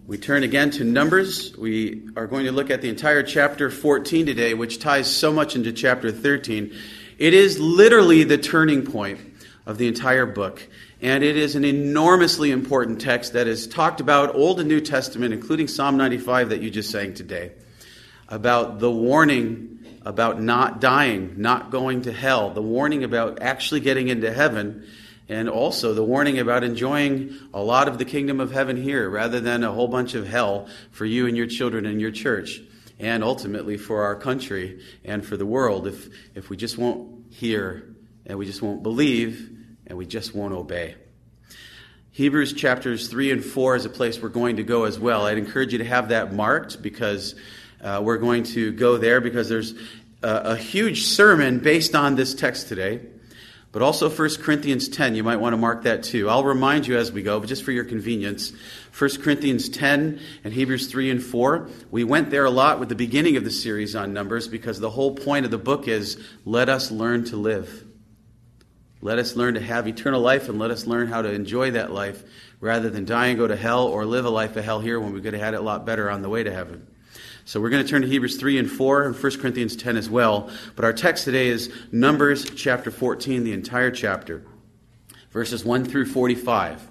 We turn again to Numbers. We are going to look at the entire chapter 14 today, which ties so much into chapter 13. It is literally the turning point of the entire book, and it is an enormously important text that is talked about Old and New Testament, including Psalm 95 that you just sang today, about the warning about not dying, not going to hell, the warning about actually getting into heaven, and also the warning about enjoying a lot of the kingdom of heaven here rather than a whole bunch of hell for you and your children and your church, and ultimately for our country and for the world if we just won't hear and we just won't believe and we just won't obey. Hebrews chapters 3 and 4 is a place we're going to go as well. I'd encourage you to have that marked because we're going to go there because there's a huge sermon based on this text today. But also 1 Corinthians 10, you might want to mark that too. I'll remind you as we go, but just for your convenience. 1 Corinthians 10 and Hebrews 3 and 4. We went there a lot with the beginning of the series on Numbers because the whole point of the book is let us learn to live. Let us learn to have eternal life and let us learn how to enjoy that life rather than die and go to hell or live a life of hell here when we could have had it a lot better on the way to heaven. So we're going to turn to Hebrews 3 and 4 and 1 Corinthians 10 as well. But our text today is Numbers chapter 14, the entire chapter, verses 1 through 45.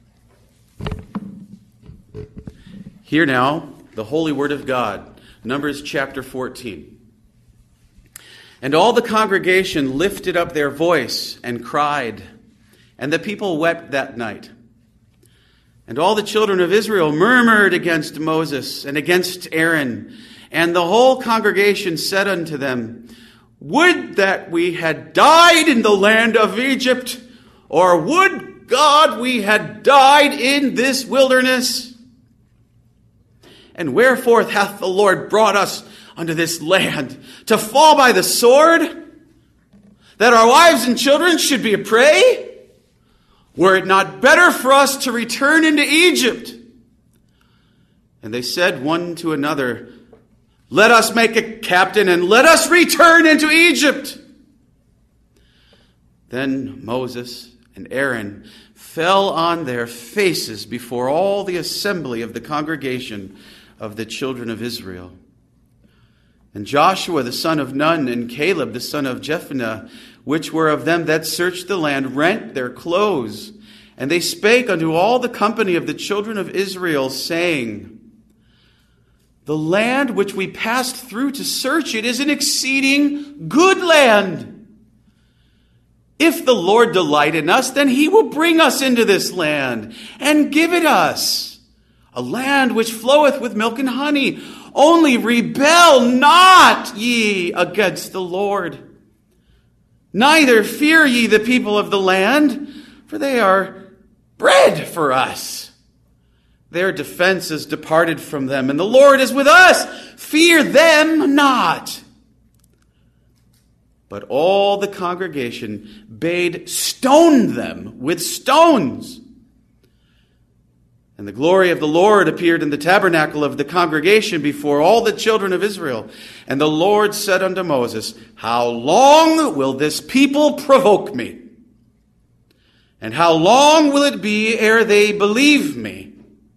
Hear now the holy word of God, Numbers chapter 14. And all the congregation lifted up their voice and cried, and the people wept that night. And all the children of Israel murmured against Moses and against Aaron. And the whole congregation said unto them, Would that we had died in the land of Egypt, or would God we had died in this wilderness? And wherefore hath the Lord brought us unto this land, to fall by the sword, that our wives and children should be a prey? Were it not better for us to return into Egypt? And they said one to another, Let us make a captain and let us return into Egypt. Then Moses and Aaron fell on their faces before all the assembly of the congregation of the children of Israel. And Joshua the son of Nun and Caleb the son of Jephunneh, which were of them that searched the land, rent their clothes. And they spake unto all the company of the children of Israel, saying, The land which we passed through to search it is an exceeding good land. If the Lord delight in us, then he will bring us into this land, and give it us, a land which floweth with milk and honey. Only rebel not ye against the Lord. Neither fear ye the people of the land, for they are bread for us. Their defense is departed from them, and the Lord is with us. Fear them not. But all the congregation bade stone them with stones. And the glory of the Lord appeared in the tabernacle of the congregation before all the children of Israel. And the Lord said unto Moses, How long will this people provoke me? And how long will it be ere they believe me?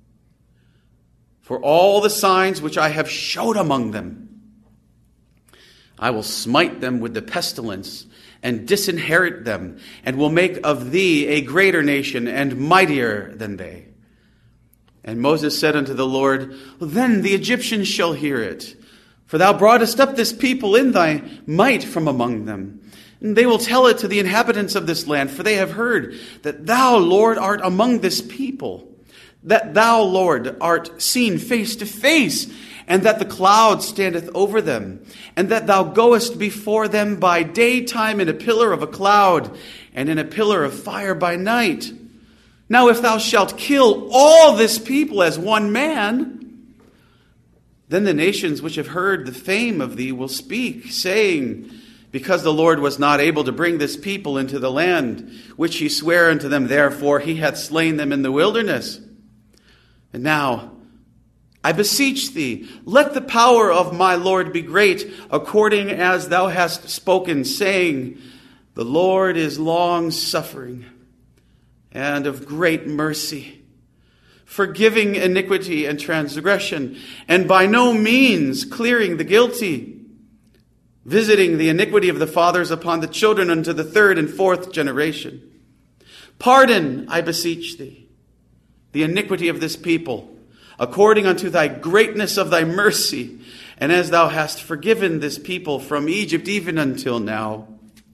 For all the signs which I have showed among them, I will smite them with the pestilence and disinherit them, and will make of thee a greater nation and mightier than they. And Moses said unto the Lord, Then the Egyptians shall hear it, for thou broughtest up this people in thy might from among them. And they will tell it to the inhabitants of this land, for they have heard that thou, Lord, art among this people, that thou, Lord, art seen face to face, and that the cloud standeth over them, and that thou goest before them by daytime in a pillar of a cloud, and in a pillar of fire by night. Now if thou shalt kill all this people as one man, then the nations which have heard the fame of thee will speak, saying, Because the Lord was not able to bring this people into the land which he sware unto them, therefore he hath slain them in the wilderness. And now, I beseech thee, let the power of my Lord be great, according as thou hast spoken, saying, The Lord is long-suffering and of great mercy, forgiving iniquity and transgression, and by no means clearing the guilty, visiting the iniquity of the fathers upon the children unto the third and fourth generation. Pardon, I beseech thee, the iniquity of this people, according unto thy greatness of thy mercy, and as thou hast forgiven this people from Egypt even until now.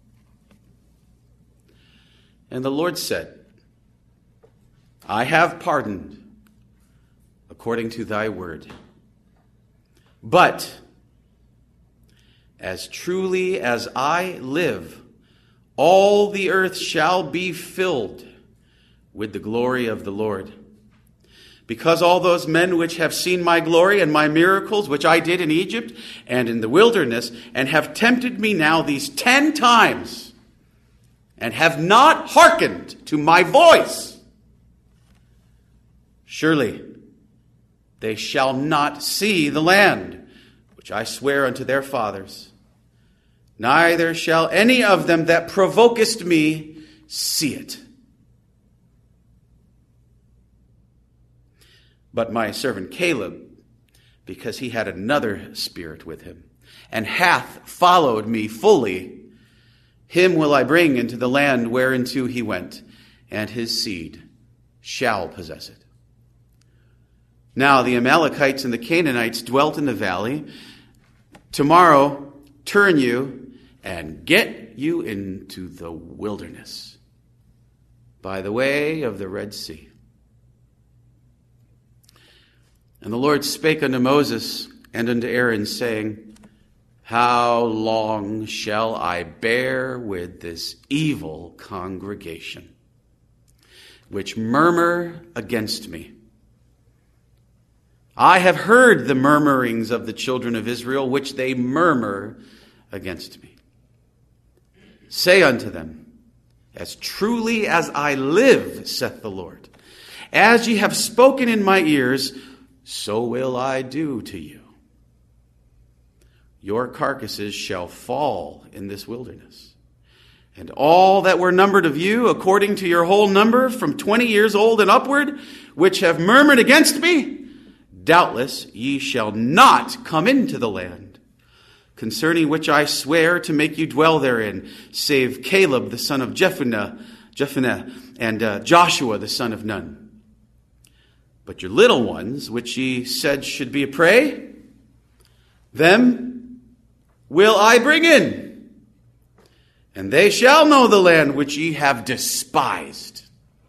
And the Lord said, I have pardoned according to thy word. But as truly as I live, all the earth shall be filled with the glory of the Lord. Because all those men which have seen my glory and my miracles, which I did in Egypt and in the wilderness, and have tempted me now these 10 times, and have not hearkened to my voice, surely they shall not see the land which I swear unto their fathers, neither shall any of them that provokest me see it. But my servant Caleb, because he had another spirit with him, and hath followed me fully, him will I bring into the land whereinto he went, and his seed shall possess it. Now the Amalekites and the Canaanites dwelt in the valley. Tomorrow turn you and get you into the wilderness by the way of the Red Sea. And the Lord spake unto Moses and unto Aaron, saying, How long shall I bear with this evil congregation, which murmur against me? I have heard the murmurings of the children of Israel, which they murmur against me. Say unto them, As truly as I live, saith the Lord, as ye have spoken in my ears, so will I do to you. Your carcasses shall fall in this wilderness. And all that were numbered of you, according to your whole number, from 20 years old and upward, which have murmured against me, doubtless ye shall not come into the land, concerning which I swear to make you dwell therein, save Caleb the son of Jephunneh, and Joshua the son of Nun. But your little ones, which ye said should be a prey, them will I bring in, and they shall know the land which ye have despised.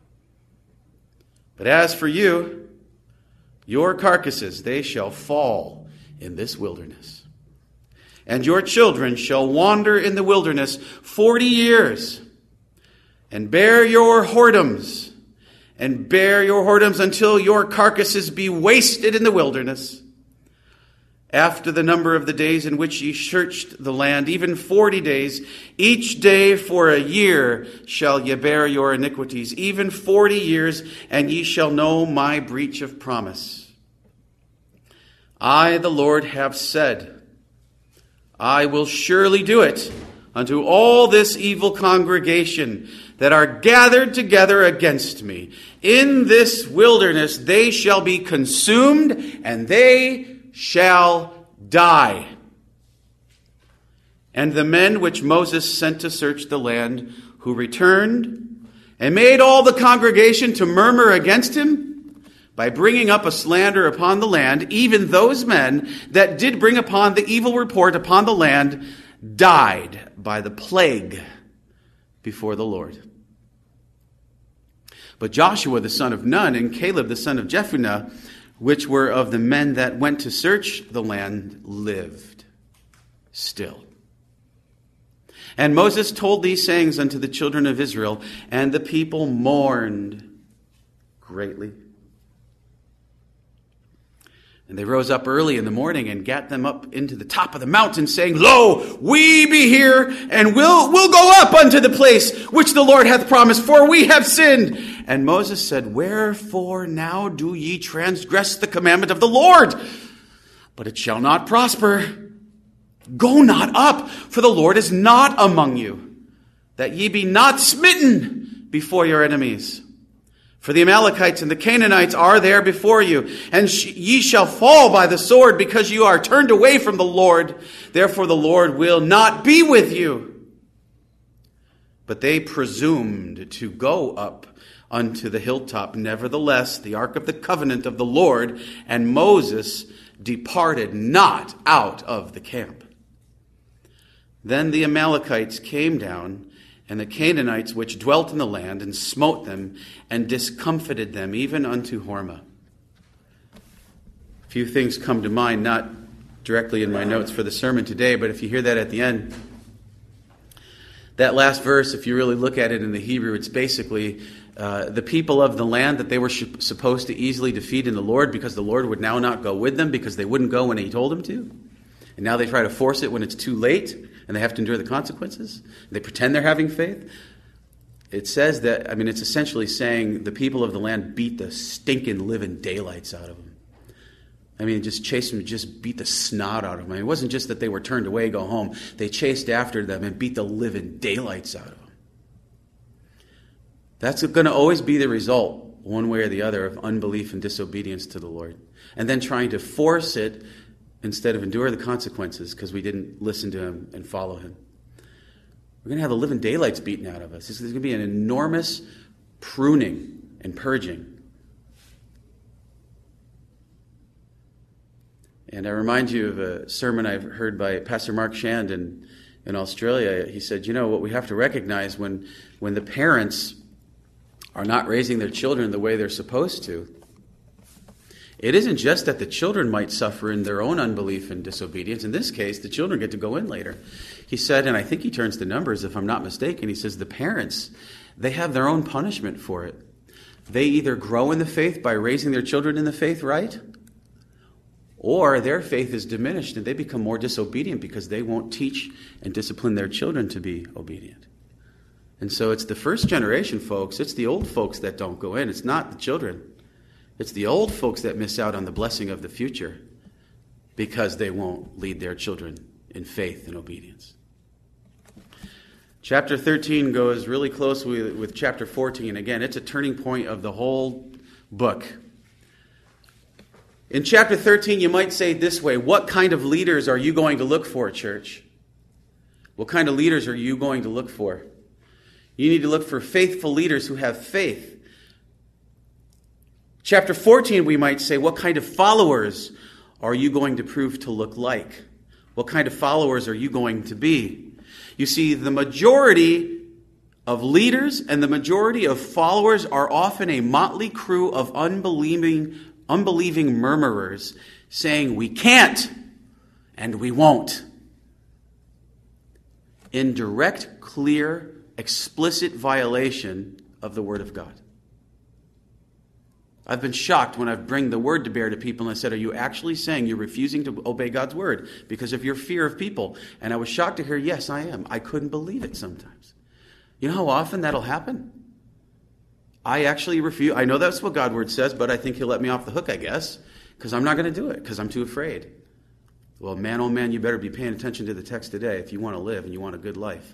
But as for you, your carcasses, they shall fall in this wilderness. And your children shall wander in the wilderness 40 years, and bear your whoredoms, until your carcasses be wasted in the wilderness. After the number of the days in which ye searched the land, even 40 days, each day for a year shall ye bear your iniquities, even 40 years, and ye shall know my breach of promise. I, the Lord, have said, I will surely do it unto all this evil congregation that are gathered together against me. In this wilderness they shall be consumed, and they shall die. And the men which Moses sent to search the land, who returned and made all the congregation to murmur against him, by bringing up a slander upon the land, even those men that did bring upon the evil report upon the land, died by the plague before the Lord. But Joshua the son of Nun and Caleb the son of Jephunneh, which were of the men that went to search the land, lived still. And Moses told these sayings unto the children of Israel, and the people mourned greatly. And they rose up early in the morning and gat them up into the top of the mountain, saying, Lo, we be here, and we'll go up unto the place which the Lord hath promised, for we have sinned. And Moses said, Wherefore now do ye transgress the commandment of the Lord? But it shall not prosper. Go not up, for the Lord is not among you, that ye be not smitten before your enemies. For the Amalekites and the Canaanites are there before you, and ye shall fall by the sword, because you are turned away from the Lord. Therefore the Lord will not be with you. But they presumed to go up unto the hilltop. Nevertheless, the ark of the covenant of the Lord and Moses departed not out of the camp. Then the Amalekites came down, and the Canaanites which dwelt in the land, and smote them, and discomfited them, even unto Hormah. A few things come to mind, not directly in my notes for the sermon today, but if you hear that at the end, that last verse, if you really look at it in the Hebrew, it's basically the people of the land that they were supposed to easily defeat in the Lord, because the Lord would now not go with them, because they wouldn't go when he told them to. And now they try to force it when it's too late, and they have to endure the consequences. They pretend they're having faith. It says that, it's essentially saying the people of the land beat the stinking living daylights out of them. Just chased them, just beat the snot out of them. It wasn't just that they were turned away, go home. They chased after them and beat the living daylights out of them. That's going to always be the result, one way or the other, of unbelief and disobedience to the Lord. And then trying to force it instead of endure the consequences because we didn't listen to him and follow him. We're going to have the living daylights beaten out of us. There's going to be an enormous pruning and purging. And I remind you of a sermon I've heard by Pastor Mark Shand in Australia. He said, what we have to recognize when the parents are not raising their children the way they're supposed to, it isn't just that the children might suffer in their own unbelief and disobedience. In this case, the children get to go in later. He said, and I think he turns to Numbers if I'm not mistaken, he says the parents, they have their own punishment for it. They either grow in the faith by raising their children in the faith right, or their faith is diminished and they become more disobedient because they won't teach and discipline their children to be obedient. And so it's the first generation folks, it's the old folks that don't go in. It's not the children. It's the old folks that miss out on the blessing of the future because they won't lead their children in faith and obedience. Chapter 13 goes really closely with chapter 14. Again, it's a turning point of the whole book. In chapter 13, you might say it this way: what kind of leaders are you going to look for, church? What kind of leaders are you going to look for? You need to look for faithful leaders who have faith. Chapter 14, we might say, what kind of followers are you going to prove to look like? What kind of followers are you going to be? You see, the majority of leaders and the majority of followers are often a motley crew of unbelieving murmurers saying, we can't and we won't. In direct, clear, explicit violation of the Word of God. I've been shocked when I've bring the word to bear to people and I said, are you actually saying you're refusing to obey God's word because of your fear of people? And I was shocked to hear, yes, I am. I couldn't believe it sometimes. You know how often that'll happen? I actually refuse. I know that's what God's word says, but I think he'll let me off the hook, I guess, because I'm not going to do it because I'm too afraid. Well, man, oh man, you better be paying attention to the text today if you want to live and you want a good life.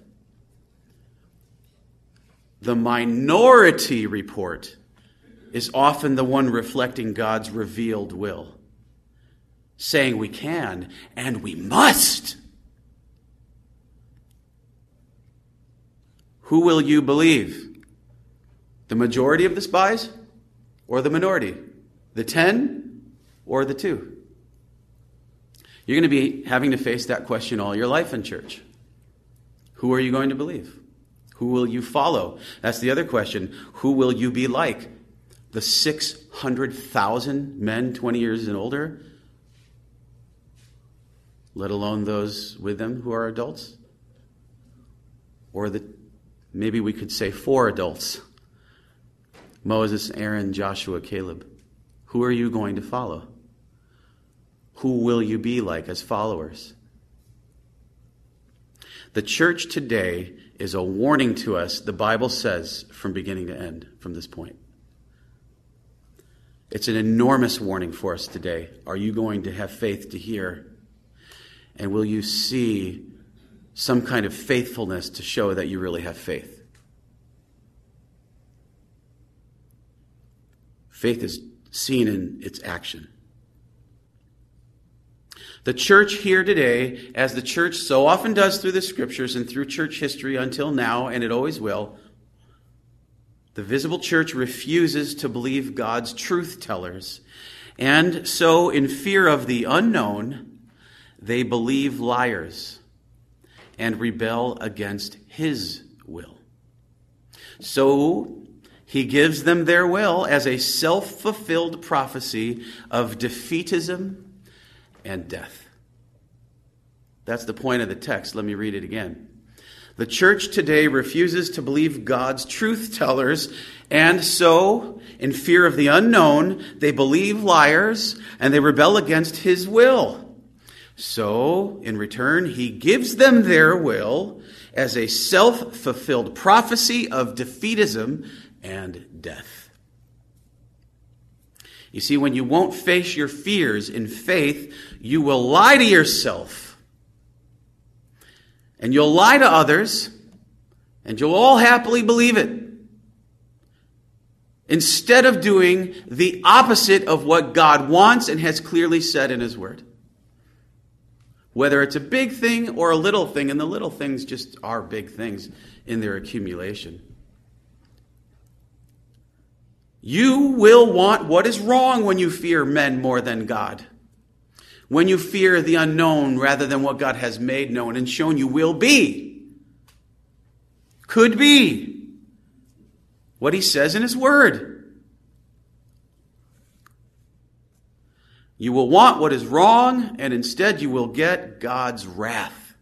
The minority report is often the one reflecting God's revealed will, saying we can and we must. Who will you believe? The majority of the spies or the minority? The 10 or the 2? You're going to be having to face that question all your life in church. Who are you going to believe? Who will you follow? That's the other question. Who will you be like? The 600,000 men 20 years and older, let alone those with them who are adults? Or maybe we could say 4 adults: Moses, Aaron, Joshua, Caleb. Who are you going to follow? Who will you be like as followers? The church today is a warning to us, the Bible says, from beginning to end, from this point. It's an enormous warning for us today. Are you going to have faith to hear? And will you see some kind of faithfulness to show that you really have faith? Faith is seen in its action. The church here today, as the church so often does through the scriptures and through church history until now, and it always will, the visible church refuses to believe God's truth tellers. And so, in fear of the unknown, they believe liars and rebel against his will. So, he gives them their will as a self-fulfilled prophecy of defeatism and death. That's the point of the text. Let me read it again. The church today refuses to believe God's truth tellers, and so, in fear of the unknown, they believe liars and they rebel against his will. So, in return, he gives them their will as a self-fulfilled prophecy of defeatism and death. You see, when you won't face your fears in faith, you will lie to yourself. And you'll lie to others, and you'll all happily believe it. Instead of doing the opposite of what God wants and has clearly said in his word. Whether it's a big thing or a little thing, and the little things just are big things in their accumulation. You will want what is wrong when you fear men more than God. When you fear the unknown rather than what God has made known and shown you will be. Could be. What he says in his word. You will want what is wrong, and instead you will get God's wrath.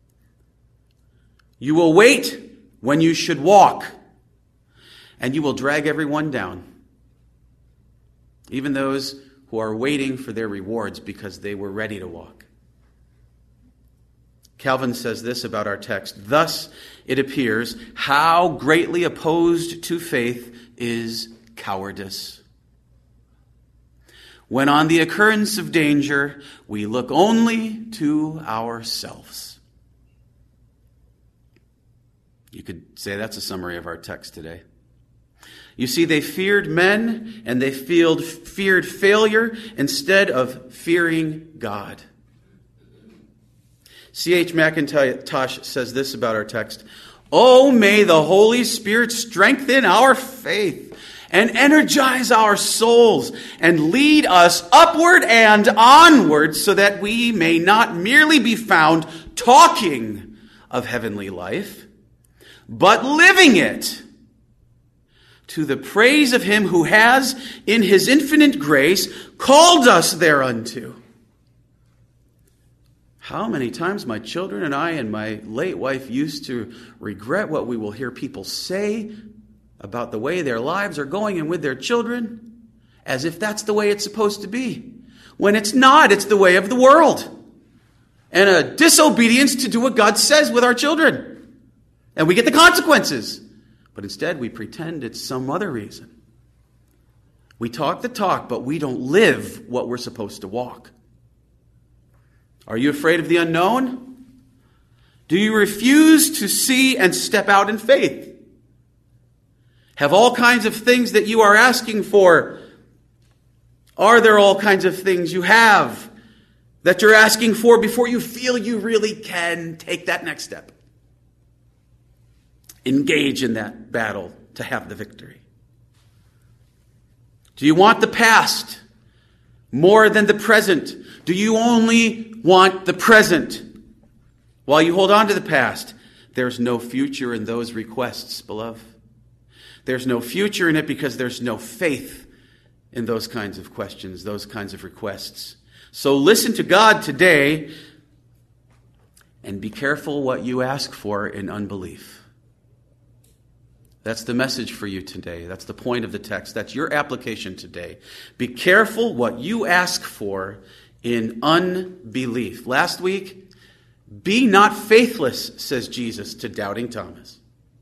You will wait when you should walk, and you will drag everyone down. Even those who are waiting for their rewards because they were ready to walk. Calvin says this about our text. Thus, it appears how greatly opposed to faith is cowardice. When on the occurrence of danger, we look only to ourselves. You could say that's a summary of our text today. You see, they feared men and they feared failure instead of fearing God. C.H. Mackintosh says this about our text. Oh, may the Holy Spirit strengthen our faith and energize our souls and lead us upward and onward so that we may not merely be found talking of heavenly life, but living it. To the praise of him who has, in his infinite grace, called us thereunto. How many times my children and I and my late wife used to regret what we will hear people say about the way their lives are going and with their children, as if that's the way it's supposed to be. When it's not, it's the way of the world. And a disobedience to do what God says with our children. And we get the consequences. But instead, we pretend it's some other reason. We talk the talk, but we don't live what we're supposed to walk. Are you afraid of the unknown? Do you refuse to see and step out in faith? Have all kinds of things that you are asking for? Are there all kinds of things you have that you're asking for before you feel you really can take that next step? Engage in that battle to have the victory. Do you want the past more than the present? Do you only want the present? While you hold on to the past, there's no future in those requests, beloved. There's no future in it because there's no faith in those kinds of questions, those kinds of requests. So listen to God today and be careful what you ask for in unbelief. That's the message for you today. That's the point of the text. That's your application today. Be careful what you ask for in unbelief. Last week, be not faithless, says Jesus to doubting Thomas.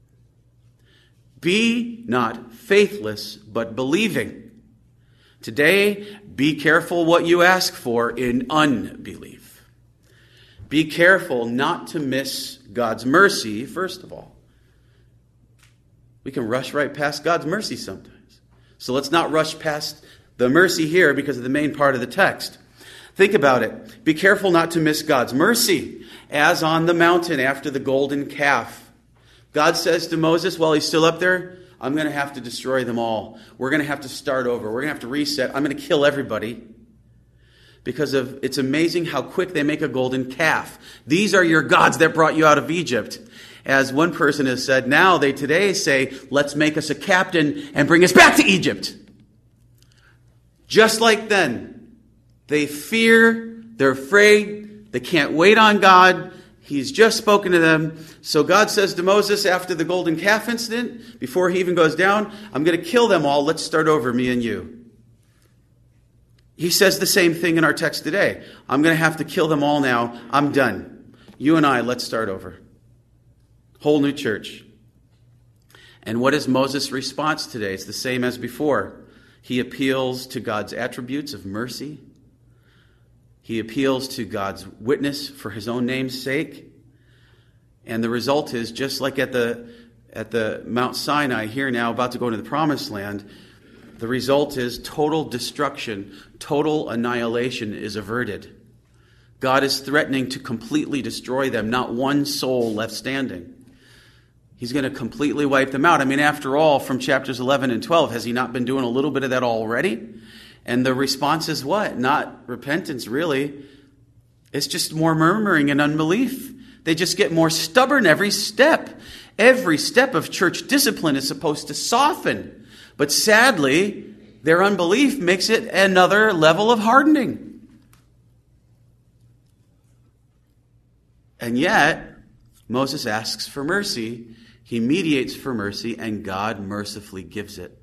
Be not faithless, but believing. Today, be careful what you ask for in unbelief. Be careful not to miss God's mercy, first of all. We can rush right past God's mercy sometimes. So let's not rush past the mercy here because of the main part of the text. Think about it. Be careful not to miss God's mercy, as on the mountain after the golden calf. God says to Moses while he's still up there, I'm going to have to destroy them all. We're going to have to start over. We're going to have to reset. I'm going to kill everybody. Because it's amazing how quick they make a golden calf. These are your gods that brought you out of Egypt. As one person has said, now they today say, let's make us a captain and bring us back to Egypt. Just like then, they fear, they're afraid, they can't wait on God. He's just spoken to them. So God says to Moses after the golden calf incident, before he even goes down, I'm going to kill them all. Let's start over, me and you. He says the same thing in our text today. I'm going to have to kill them all now. I'm done. You and I, let's start over. Whole new church. And what is Moses' response today? It's the same as before. He appeals to God's attributes of mercy. He appeals to God's witness for his own name's sake. And the result is, just like at the Mount Sinai here now, about to go into the promised land, the result is total destruction, total annihilation is averted. God is threatening to completely destroy them, not one soul left standing. He's going to completely wipe them out. I mean, after all, from chapters 11 and 12, has he not been doing a little bit of that already? And the response is what? Not repentance, really. It's just more murmuring and unbelief. They just get more stubborn every step. Every step of church discipline is supposed to soften. But sadly, their unbelief makes it another level of hardening. And yet, Moses asks for mercy. He mediates for mercy, and God mercifully gives it.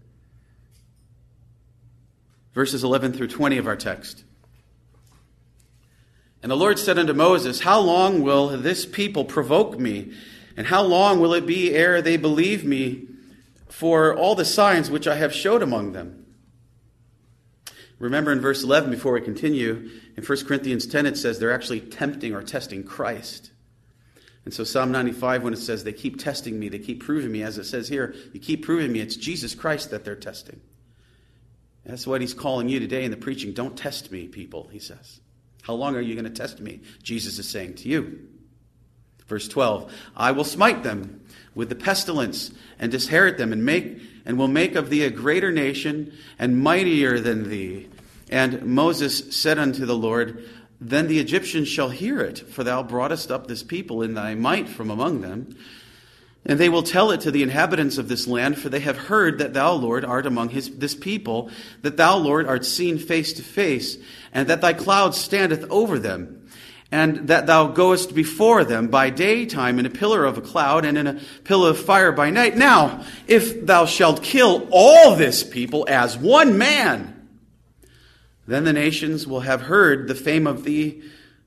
Verses 11 through 20 of our text. And the Lord said unto Moses, how long will this people provoke me? And how long will it be ere they believe me for all the signs which I have showed among them? Remember in verse 11, before we continue, in 1 Corinthians 10 it says they're actually tempting or testing Christ. And so Psalm 95, when it says they keep testing me, they keep proving me, as it says here, you keep proving me, it's Jesus Christ that they're testing. That's what he's calling you today in the preaching. Don't test me, people, he says. How long are you going to test me? Jesus is saying to you. Verse 12, I will smite them with the pestilence and disinherit them and will make of thee a greater nation and mightier than thee. And Moses said unto the Lord, then the Egyptians shall hear it, for thou broughtest up this people in thy might from among them. And they will tell it to the inhabitants of this land, for they have heard that thou, Lord, art among this people, that thou, Lord, art seen face to face, and that thy cloud standeth over them, and that thou goest before them by daytime in a pillar of a cloud and in a pillar of fire by night. Now, if thou shalt kill all this people as one man, then the nations will have heard the fame of thee,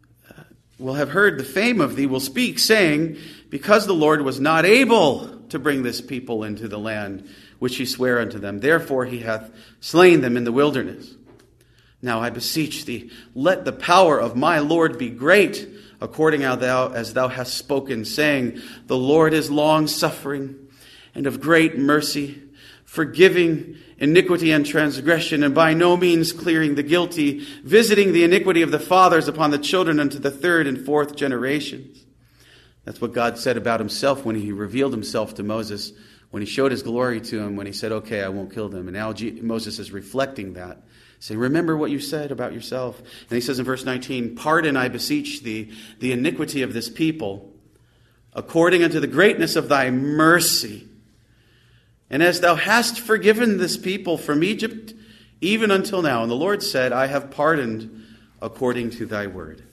will speak, saying, because the Lord was not able to bring this people into the land which he sware unto them, therefore he hath slain them in the wilderness. Now I beseech thee, let the power of my Lord be great, according as thou hast spoken, saying, the Lord is long-suffering and of great mercy, forgiving iniquity and transgression, and by no means clearing the guilty, visiting the iniquity of the fathers upon the children unto the third and fourth generations. That's what God said about himself when he revealed himself to Moses, when he showed his glory to him, when he said, okay, I won't kill them. And now Moses is reflecting that, saying, remember what you said about yourself. And he says in verse 19, pardon, I beseech thee, the iniquity of this people, according unto the greatness of thy mercy. And as thou hast forgiven this people from Egypt, even until now. And the Lord said, I have pardoned according to thy word.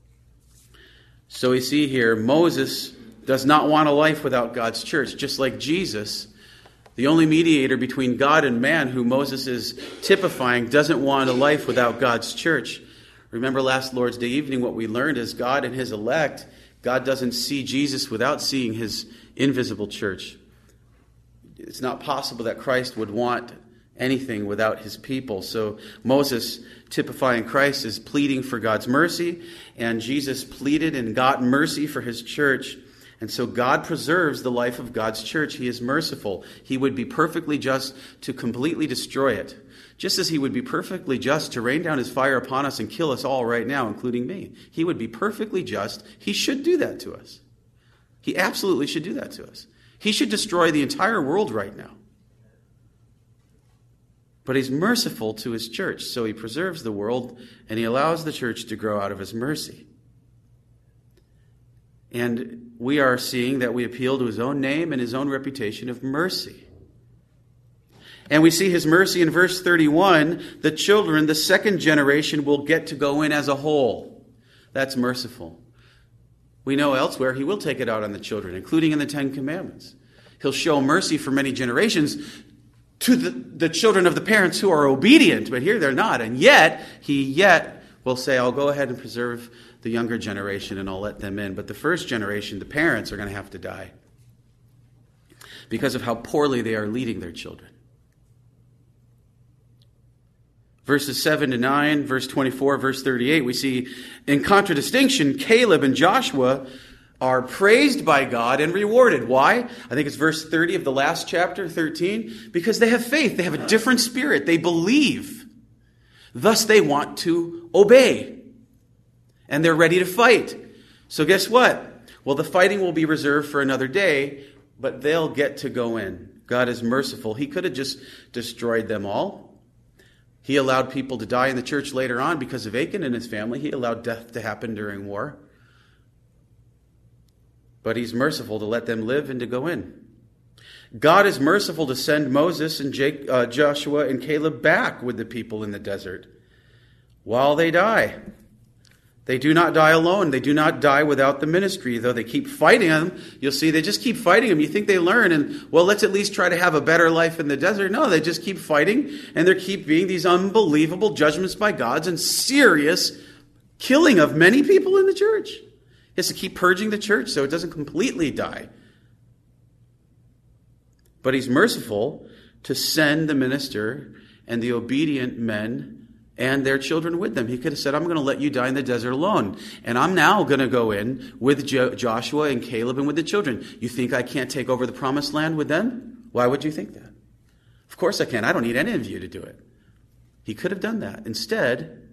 So we see here, Moses does not want a life without God's church, just like Jesus, the only mediator between God and man who Moses is typifying, doesn't want a life without God's church. Remember last Lord's Day evening, what we learned is God and his elect, God doesn't see Jesus without seeing his invisible church. It's not possible that Christ would want anything without his people. So Moses, typifying Christ, is pleading for God's mercy, and Jesus pleaded and got mercy for his church. And so God preserves the life of God's church. He is merciful. He would be perfectly just to completely destroy it, just as he would be perfectly just to rain down his fire upon us and kill us all right now, including me. He would be perfectly just. He should do that to us. He absolutely should do that to us. He should destroy the entire world right now. But he's merciful to his church, so he preserves the world and he allows the church to grow out of his mercy. And we are seeing that we appeal to his own name and his own reputation of mercy. And we see his mercy in verse 31. The children, the second generation, will get to go in as a whole. That's merciful. We know elsewhere he will take it out on the children, including in the Ten Commandments. He'll show mercy for many generations to the children of the parents who are obedient, but here they're not. And he will say, I'll go ahead and preserve the younger generation and I'll let them in. But the first generation, the parents, are going to have to die because of how poorly they are leading their children. Verses 7 to 9, verse 24, verse 38, we see in contradistinction, Caleb and Joshua are praised by God and rewarded. Why? I think it's verse 30 of the last chapter, 13. Because they have faith. They have a different spirit. They believe. Thus they want to obey. And they're ready to fight. So guess what? Well, the fighting will be reserved for another day, but they'll get to go in. God is merciful. He could have just destroyed them all. He allowed people to die in the church later on because of Achan and his family. He allowed death to happen during war. But he's merciful to let them live and to go in. God is merciful to send Moses and Joshua and Caleb back with the people in the desert while they die. They do not die alone. They do not die without the ministry, though they keep fighting them. You'll see they just keep fighting them. You think they learn and, well, let's at least try to have a better life in the desert. No, they just keep fighting, and there keep being these unbelievable judgments by God and serious killing of many people in the church. He has to keep purging the church so it doesn't completely die. But he's merciful to send the minister and the obedient men and their children with them. He could have said, I'm going to let you die in the desert alone. And I'm now going to go in with Joshua and Caleb and with the children. You think I can't take over the promised land with them? Why would you think that? Of course I can. I don't need any of you to do it. He could have done that. Instead,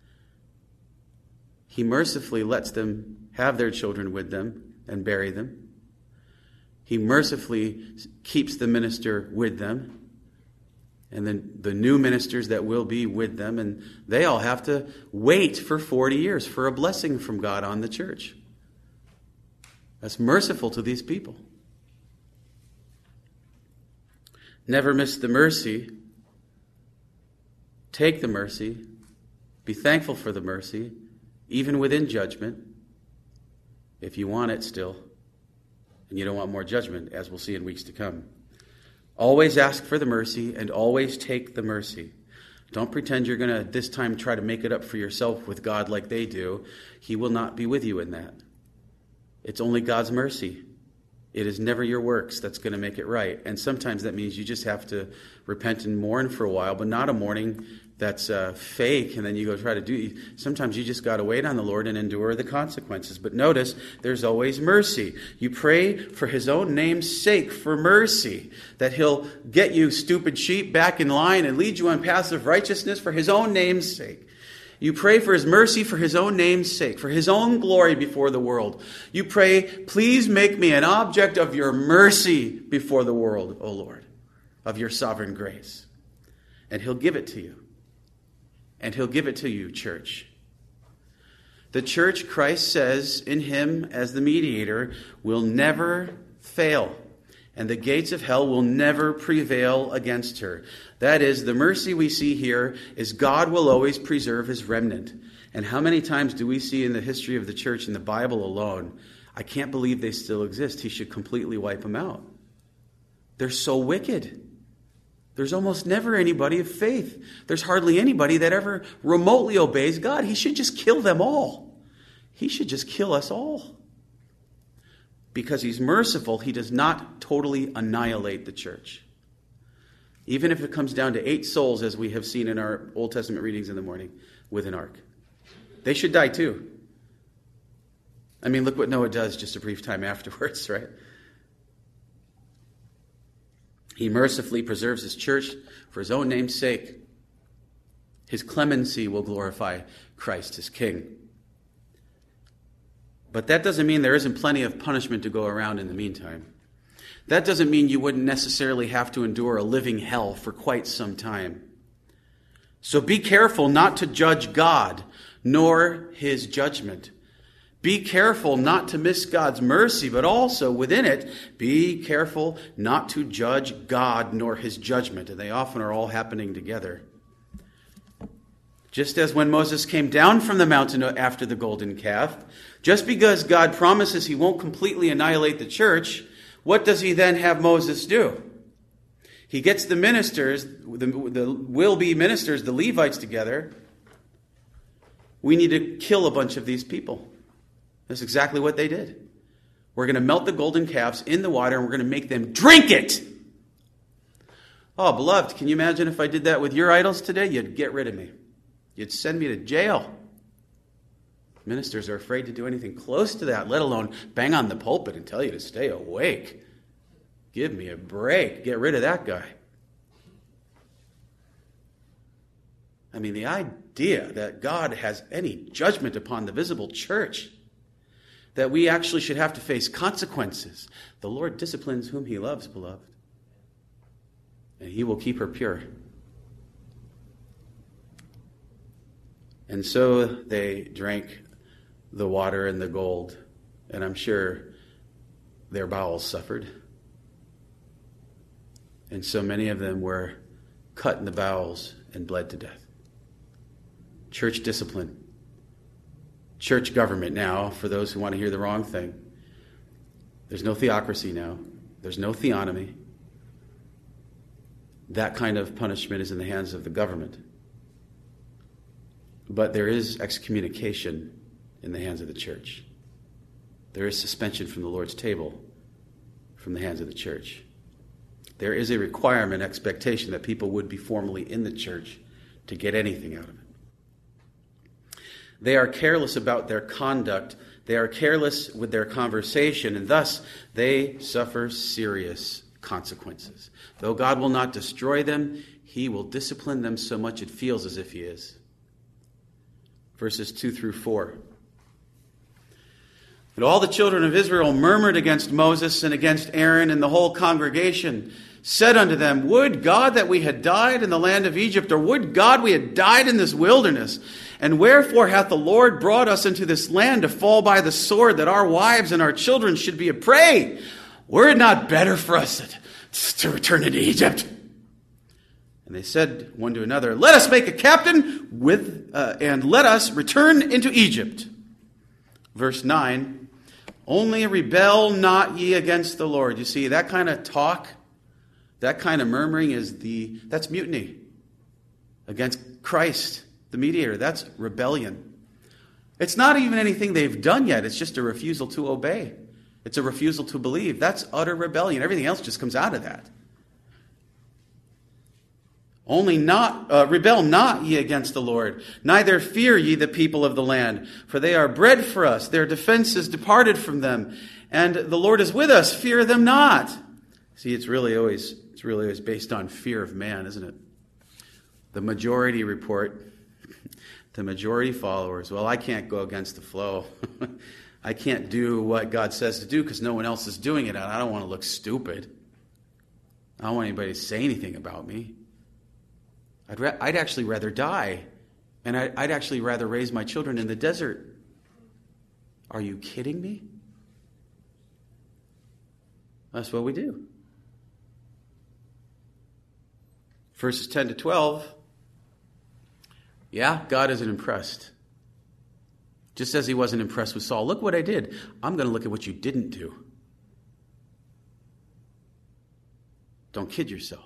he mercifully lets them have their children with them and bury them. He mercifully keeps the minister with them. And then the new ministers that will be with them, and they all have to wait for 40 years for a blessing from God on the church. That's merciful to these people. Never miss the mercy. Take the mercy. Be thankful for the mercy, even within judgment, if you want it still, and you don't want more judgment, as we'll see in weeks to come. Always ask for the mercy and always take the mercy. Don't pretend you're going to this time try to make it up for yourself with God like they do. He will not be with you in that. It's only God's mercy. It is never your works that's going to make it right. And sometimes that means you just have to repent and mourn for a while, but not a mourning that's fake and then you go try to do it. Sometimes you just got to wait on the Lord and endure the consequences. But notice, there's always mercy. You pray for his own name's sake for mercy, that he'll get you stupid sheep back in line and lead you on paths of righteousness for his own name's sake. You pray for his mercy for his own name's sake, for his own glory before the world. You pray, please make me an object of your mercy before the world, O Lord, of your sovereign grace. And he'll give it to you. And he'll give it to you, church. The church, Christ says, in him as the mediator, will never fail. And the gates of hell will never prevail against her. That is, the mercy we see here is God will always preserve his remnant. And how many times do we see in the history of the church, in the Bible alone, I can't believe they still exist. He should completely wipe them out. They're so wicked. There's almost never anybody of faith. There's hardly anybody that ever remotely obeys God. He should just kill them all. He should just kill us all. Because he's merciful, he does not totally annihilate the church. Even if it comes down to 8 souls, as we have seen in our Old Testament readings in the morning with an ark. They should die too. I mean, look what Noah does just a brief time afterwards, right? He mercifully preserves his church for his own name's sake. His clemency will glorify Christ as king. But that doesn't mean there isn't plenty of punishment to go around in the meantime. That doesn't mean you wouldn't necessarily have to endure a living hell for quite some time. So be careful not to judge God, nor his judgment. Be careful not to miss God's mercy, but also within it, be careful not to judge God nor his judgment. And they often are all happening together. Just as when Moses came down from the mountain after the golden calf, just because God promises he won't completely annihilate the church, what does he then have Moses do? He gets the ministers, the will-be ministers, the Levites together. We need to kill a bunch of these people. That's exactly what they did. We're going to melt the golden calves in the water and we're going to make them drink it. Oh, beloved, can you imagine if I did that with your idols today? You'd get rid of me. You'd send me to jail. Ministers are afraid to do anything close to that, let alone bang on the pulpit and tell you to stay awake. Give me a break. Get rid of that guy. I mean, the idea that God has any judgment upon the visible church, that we actually should have to face consequences. The Lord disciplines whom he loves, beloved. And he will keep her pure. And so they drank the water and the gold, and I'm sure their bowels suffered. And so many of them were cut in the bowels and bled to death. Church discipline. Church government now, for those who want to hear the wrong thing. There's no theocracy now. There's no theonomy. That kind of punishment is in the hands of the government. But there is excommunication in the hands of the church. There is suspension from the Lord's table from the hands of the church. There is a requirement, expectation that people would be formally in the church to get anything out of it. They are careless about their conduct. They are careless with their conversation, and thus they suffer serious consequences. Though God will not destroy them, he will discipline them so much it feels as if he is. Verses 2 through 4. And all the children of Israel murmured against Moses and against Aaron, and the whole congregation said unto them, Would God that we had died in the land of Egypt, or would God we had died in this wilderness? And wherefore hath the Lord brought us into this land to fall by the sword, that our wives and our children should be a prey? Were it not better for us to return into Egypt? And they said one to another, Let us make a captain and let us return into Egypt. Verse 9, Only rebel not ye against the Lord. You see, that kind of talk, that kind of murmuring that's mutiny against Christ, the mediator. That's rebellion. It's not even anything they've done yet. It's just a refusal to obey. It's a refusal to believe. That's utter rebellion. Everything else just comes out of that. Rebel not ye against the Lord, neither fear ye the people of the land, for they are bread for us. Their defense is departed from them, and the Lord is with us. Fear them not. See, it's really always based on fear of man, isn't it? The majority report, the majority followers. Well, I can't go against the flow. I can't do what God says to do because no one else is doing it. I don't want to look stupid. I don't want anybody to say anything about me. I'd actually rather die, and I'd actually rather raise my children in the desert. Are you kidding me? That's what we do. Verses 10 to 12, yeah, God isn't impressed. Just as he wasn't impressed with Saul. Look what I did. I'm going to look at what you didn't do. Don't kid yourself.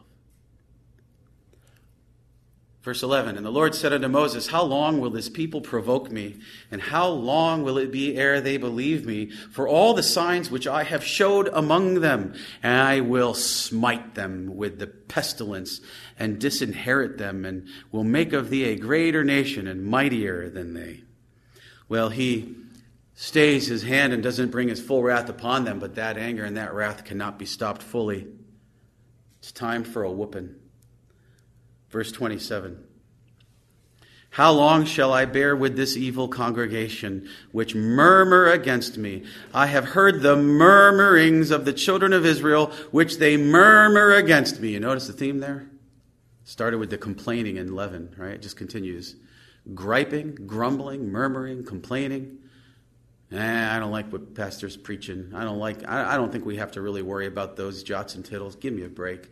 Verse 11, And the Lord said unto Moses, How long will this people provoke me? And how long will it be ere they believe me? For all the signs which I have showed among them, and I will smite them with the pestilence, and disinherit them, and will make of thee a greater nation, and mightier than they. Well, he stays his hand and doesn't bring his full wrath upon them, but that anger and that wrath cannot be stopped fully. It's time for a whooping. Verse 27. How long shall I bear with this evil congregation, which murmur against me? I have heard the murmurings of the children of Israel, which they murmur against me. You notice the theme there? Started with the complaining in 11, right? It just continues. Griping, grumbling, murmuring, complaining. I don't like what pastor's preaching. I don't think we have to really worry about those jots and tittles. Give me a break.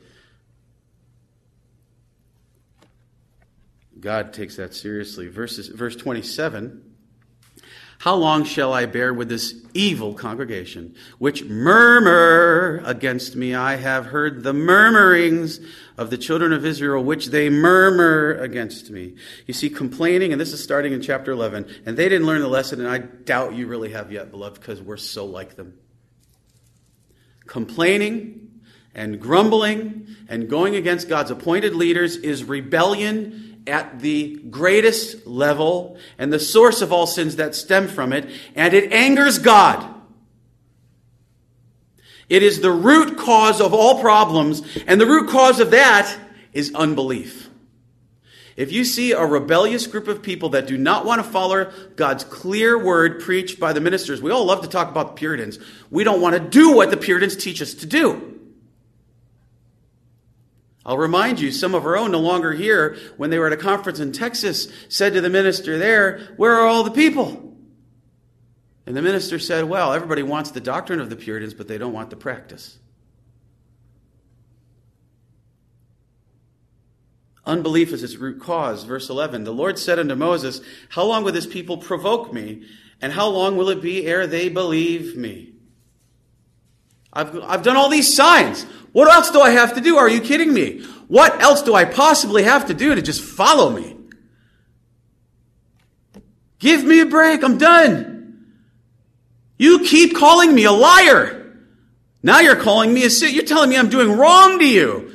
God takes that seriously. Verse 27. How long shall I bear with this evil congregation, which murmur against me? I have heard the murmurings of the children of Israel, which they murmur against me. You see, complaining, and this is starting in chapter 11, and they didn't learn the lesson, and I doubt you really have yet, beloved, because we're so like them. Complaining and grumbling and going against God's appointed leaders is rebellion at the greatest level and the source of all sins that stem from it, and it angers God. It is the root cause of all problems, and the root cause of that is unbelief. If you see a rebellious group of people that do not want to follow God's clear word preached by the ministers, we all love to talk about the Puritans. We don't want to do what the Puritans teach us to do. I'll remind you, some of our own no longer here, when they were at a conference in Texas, said to the minister there, "Where are all the people?" And the minister said, "Well, everybody wants the doctrine of the Puritans, but they don't want the practice." Unbelief is its root cause. Verse 11, the Lord said unto Moses, how long will this people provoke me? And how long will it be ere they believe me? I've done all these signs. What else do I have to do? Are you kidding me? What else do I possibly have to do to just follow me? Give me a break. I'm done. You keep calling me a liar. Now you're calling me a sin. You're telling me I'm doing wrong to you.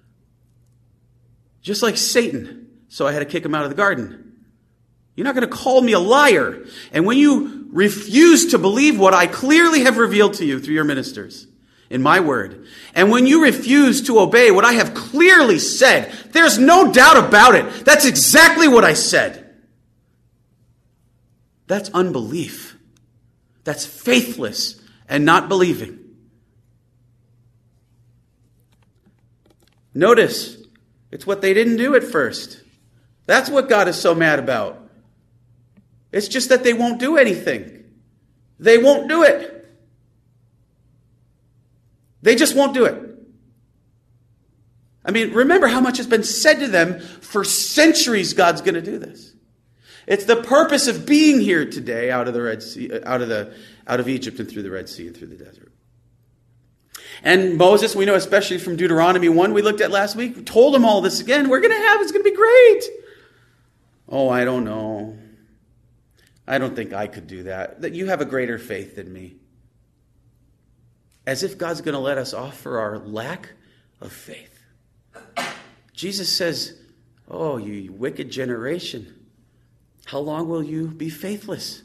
Just like Satan. So I had to kick him out of the garden. You're not going to call me a liar. And when you refuse to believe what I clearly have revealed to you through your ministers, in my word, and when you refuse to obey what I have clearly said, there's no doubt about it. That's exactly what I said. That's unbelief. That's faithless and not believing. Notice, it's what they didn't do at first. That's what God is so mad about. It's just that they won't do anything. They won't do it. They just won't do it. I mean, remember how much has been said to them for centuries. God's going to do this. It's the purpose of being here today out of the Red Sea, out of Egypt and through the Red Sea and through the desert. And Moses, we know especially from Deuteronomy 1 we looked at last week, told him all this again. It's going to be great. Oh, I don't know. I don't think I could do that. That you have a greater faith than me. As if God's going to let us off for our lack of faith. Jesus says, oh, you wicked generation, how long will you be faithless?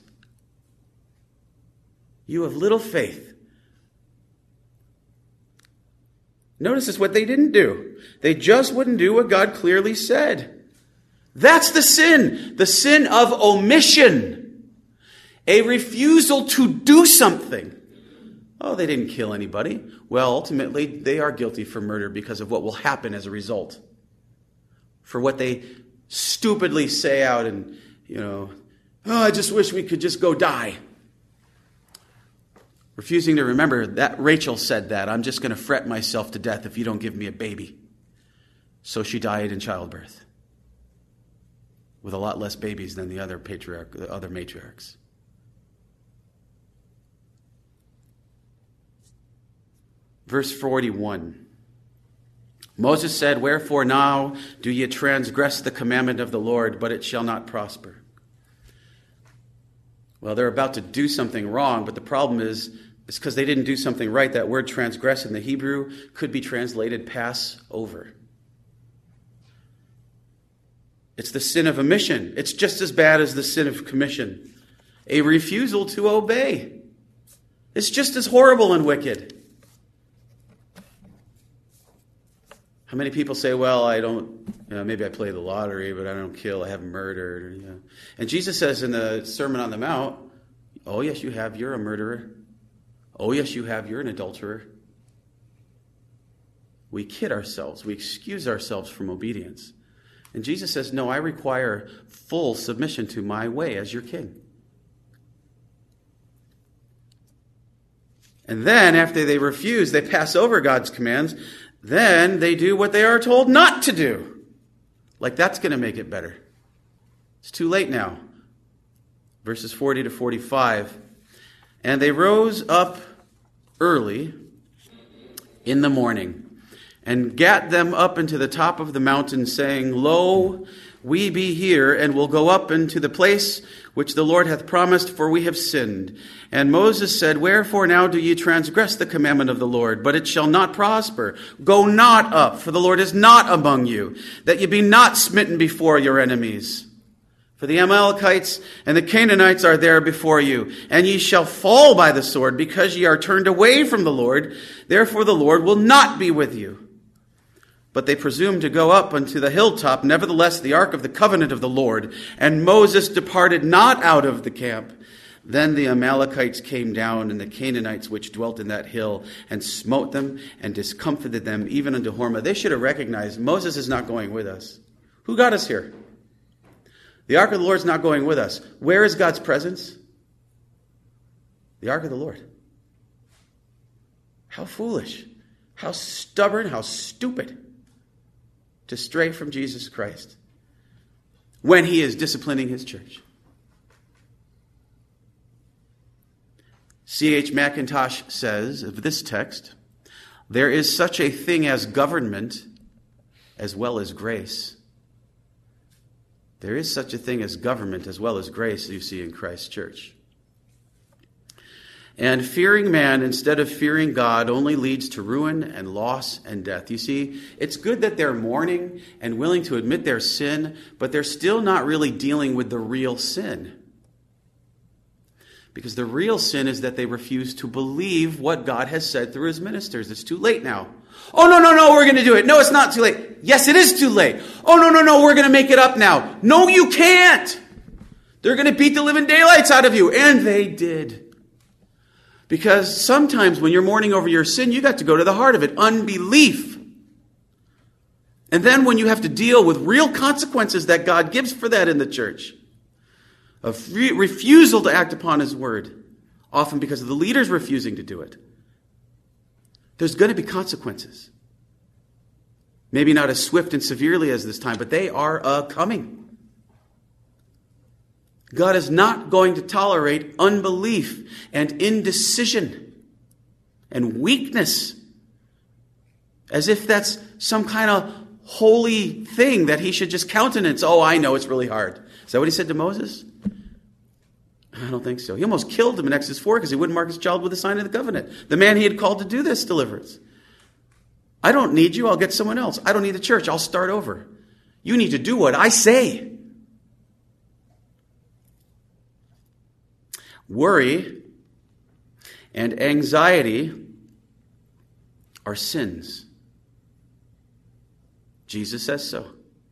You have little faith. Notice this, what they didn't do. They just wouldn't do what God clearly said. That's the sin of omission. A refusal to do something. Oh, they didn't kill anybody. Well, ultimately, they are guilty for murder because of what will happen as a result. For what they stupidly say out and, oh, I just wish we could just go die. Refusing to remember that Rachel said that. I'm just going to fret myself to death if you don't give me a baby. So she died in childbirth. With a lot less babies than the other matriarchs. Verse 41. Moses said, wherefore now do ye transgress the commandment of the Lord, but it shall not prosper. Well, they're about to do something wrong, but the problem is it's because they didn't do something right. That word transgress in the Hebrew could be translated pass over. It's the sin of omission. It's just as bad as the sin of commission. a refusal to obey. It's just as horrible and wicked. How many people say, well, I don't, maybe I play the lottery, but I don't kill, I haven't murdered. And Jesus says in the Sermon on the Mount, oh yes, you have, you're a murderer. Oh yes, you have, you're an adulterer. We kid ourselves, we excuse ourselves from obedience. And Jesus says, no, I require full submission to my way as your king. And then after they refuse, they pass over God's commands, then they do what they are told not to do. Like that's going to make it better. It's too late now. Verses 40 to 45. And they rose up early in the morning and gat them up into the top of the mountain, saying, Lo, we be here, and will go up into the place which the Lord hath promised, for we have sinned. And Moses said, Wherefore now do ye transgress the commandment of the Lord? But it shall not prosper. Go not up, for the Lord is not among you, that ye be not smitten before your enemies. For the Amalekites and the Canaanites are there before you, and ye shall fall by the sword, because ye are turned away from the Lord. Therefore the Lord will not be with you. But they presumed to go up unto the hilltop, nevertheless the ark of the covenant of the Lord. And Moses departed not out of the camp. Then the Amalekites came down, and the Canaanites which dwelt in that hill, and smote them, and discomfited them, even unto Hormah. They should have recognized Moses is not going with us. Who got us here? The ark of the Lord is not going with us. Where is God's presence? The ark of the Lord. How foolish. How stubborn. How stupid to stray from Jesus Christ when he is disciplining his church. C.H. Mackintosh says of this text, there is such a thing as government as well as grace. There is such a thing as government as well as grace, you see in Christ's church. And fearing man instead of fearing God only leads to ruin and loss and death. You see, it's good that they're mourning and willing to admit their sin, but they're still not really dealing with the real sin. Because the real sin is that they refuse to believe what God has said through his ministers. It's too late now. Oh, no, we're going to do it. No, it's not too late. Yes, it is too late. Oh, no, we're going to make it up now. No, you can't. They're going to beat the living daylights out of you. And they did. Because sometimes when you're mourning over your sin, you got to go to the heart of it, unbelief. And then when you have to deal with real consequences that God gives for that in the church, of refusal to act upon his word, often because of the leaders refusing to do it, there's going to be consequences. Maybe not as swift and severely as this time, but they are coming. God is not going to tolerate unbelief and indecision and weakness as if that's some kind of holy thing that he should just countenance. Oh, I know it's really hard. Is that what he said to Moses? I don't think so. He almost killed him in Exodus 4 because he wouldn't mark his child with the sign of the covenant. The man he had called to do this deliverance. I don't need you. I'll get someone else. I don't need the church. I'll start over. You need to do what I say. Worry and anxiety are sins. Jesus says so.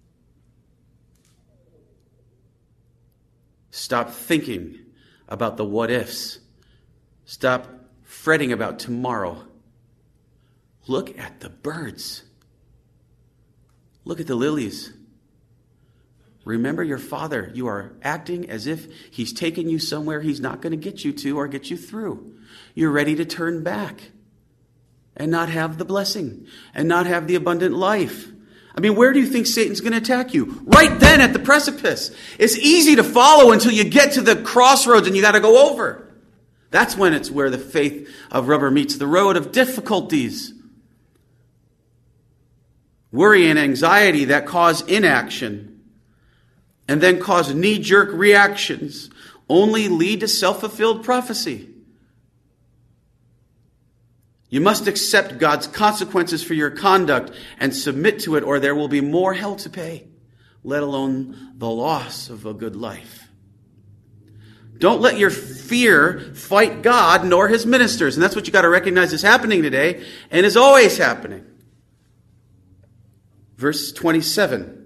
Stop thinking about the what ifs. Stop fretting about tomorrow. Look at the birds. Look at the lilies. Remember your Father. You are acting as if he's taken you somewhere he's not going to get you to or get you through. You're ready to turn back and not have the blessing and not have the abundant life. I mean, where do you think Satan's going to attack you? Right then at the precipice. It's easy to follow until you get to the crossroads and you got to go over. That's when it's where the faith of rubber meets the road of difficulties. Worry and anxiety that cause inaction and then cause knee-jerk reactions only lead to self-fulfilled prophecy. You must accept God's consequences for your conduct and submit to it, or there will be more hell to pay, let alone the loss of a good life. Don't let your fear fight God nor his ministers. And that's what you got to recognize is happening today and is always happening. Verse 27.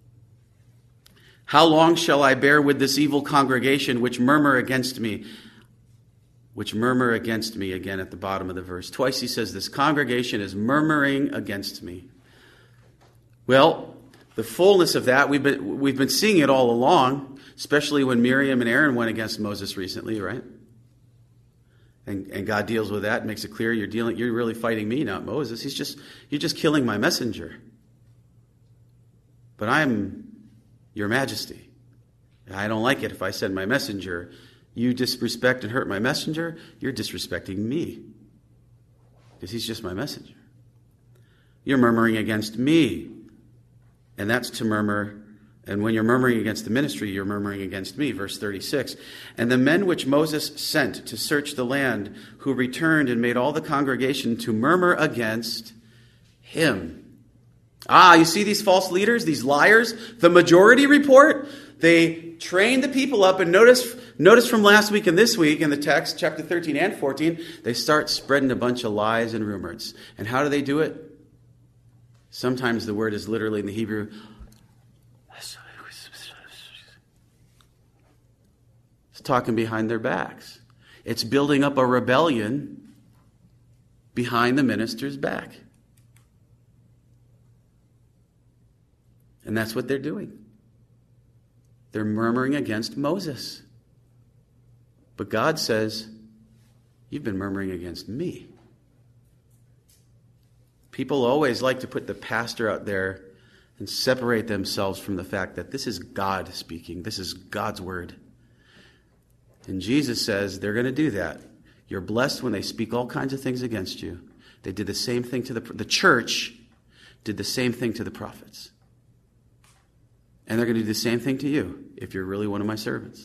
How long shall I bear with this evil congregation which murmur against me? Which murmur against me, again at the bottom of the verse. Twice he says this congregation is murmuring against me. Well, the fullness of that, we've been seeing it all along, especially when Miriam and Aaron went against Moses recently, right? And God deals with that, makes it clear you're really fighting me, not Moses. You're just killing my messenger. But I'm your majesty. I don't like it if I send my messenger. You disrespect and hurt my messenger, you're disrespecting me. Because he's just my messenger. You're murmuring against me. And that's to murmur. And when you're murmuring against the ministry, you're murmuring against me. Verse 36. And the men which Moses sent to search the land, who returned and made all the congregation to murmur against him. You see these false leaders, these liars? The majority report, they train the people up. And notice from last week and this week in the text, chapter 13 and 14, they start spreading a bunch of lies and rumors. And how do they do it? Sometimes the word is literally in the Hebrew, it's talking behind their backs. It's building up a rebellion behind the minister's back. And that's what they're doing. They're murmuring against Moses. But God says, you've been murmuring against me. People always like to put the pastor out there and separate themselves from the fact that this is God speaking. This is God's word. And Jesus says they're going to do that. You're blessed when they speak all kinds of things against you. They did the same thing to the church, did the same thing to the prophets. And they're going to do the same thing to you if you're really one of my servants.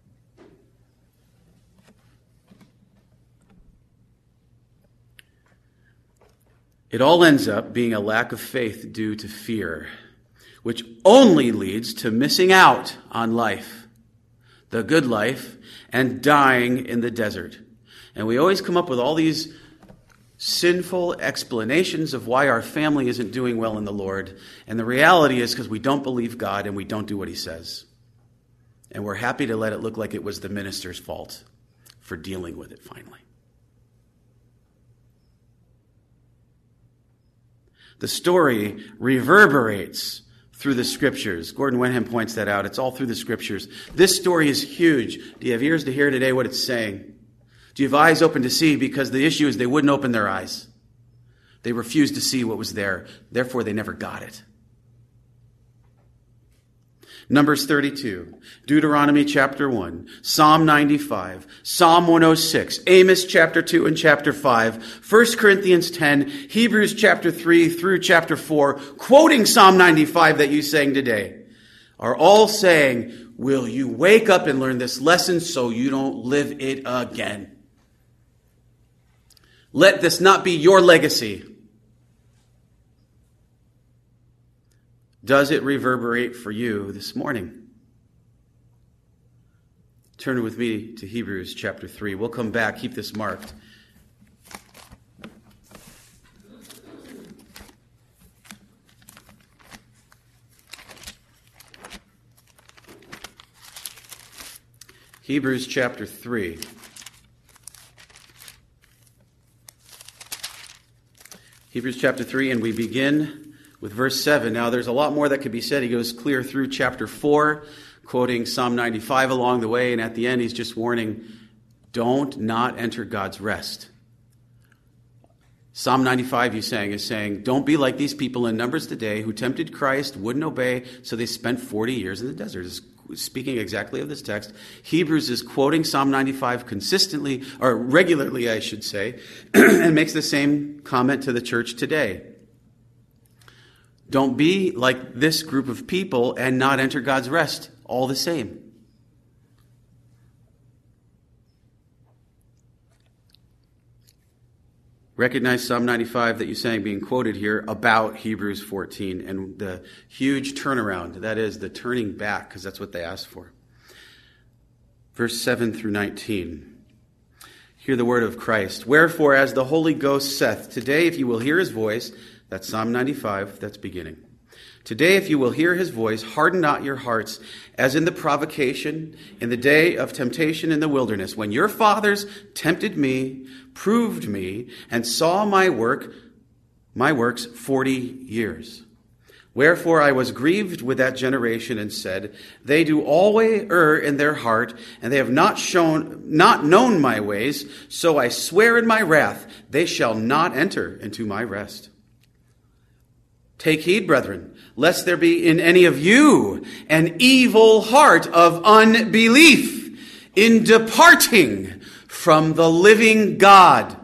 It all ends up being a lack of faith due to fear, which only leads to missing out on life, the good life, and dying in the desert. And we always come up with all these sinful explanations of why our family isn't doing well in the Lord. And the reality is because we don't believe God and we don't do what he says. And we're happy to let it look like it was the minister's fault for dealing with it finally. The story reverberates through the scriptures. Gordon Wenham points that out. It's all through the scriptures. This story is huge. Do you have ears to hear today what it's saying? Do you have eyes open to see? Because the issue is they wouldn't open their eyes. They refused to see what was there. Therefore, they never got it. Numbers 32, Deuteronomy chapter 1, Psalm 95, Psalm 106, Amos chapter 2 and chapter 5, 1 Corinthians 10, Hebrews chapter 3 through chapter 4, quoting Psalm 95 that you sang today, are all saying, will you wake up and learn this lesson so you don't live it again? Let this not be your legacy. Does it reverberate for you this morning? Turn with me to Hebrews chapter 3. We'll come back. Keep this marked. Hebrews chapter 3. Hebrews chapter 3, and we begin with verse 7. Now, there's a lot more that could be said. He goes clear through chapter 4, quoting Psalm 95 along the way, and at the end he's just warning, don't not enter God's rest. Psalm 95, is saying, don't be like these people in Numbers today who tempted Christ, wouldn't obey, so they spent 40 years in the desert. It's speaking exactly of this text. Hebrews is quoting Psalm 95 consistently, or regularly, I should say, and makes the same comment to the church today. Don't be like this group of people and not enter God's rest all the same. Recognize Psalm 95 that you sang being quoted here about Hebrews 14 and the huge turnaround. That is the turning back, because that's what they asked for. verse 7 through 19. Hear the word of Christ. Wherefore, as the Holy Ghost saith, today if you will hear his voice, that's Psalm 95, that's beginning. Today if you will hear his voice, harden not your hearts, as in the provocation, in the day of temptation in the wilderness, when your fathers tempted me, proved me, and saw my works 40 years. Wherefore I was grieved with that generation and said, they do always err in their heart, and they have not known my ways. So I swear in my wrath, they shall not enter into my rest. Take heed, brethren, lest there be in any of you an evil heart of unbelief in departing from the living God.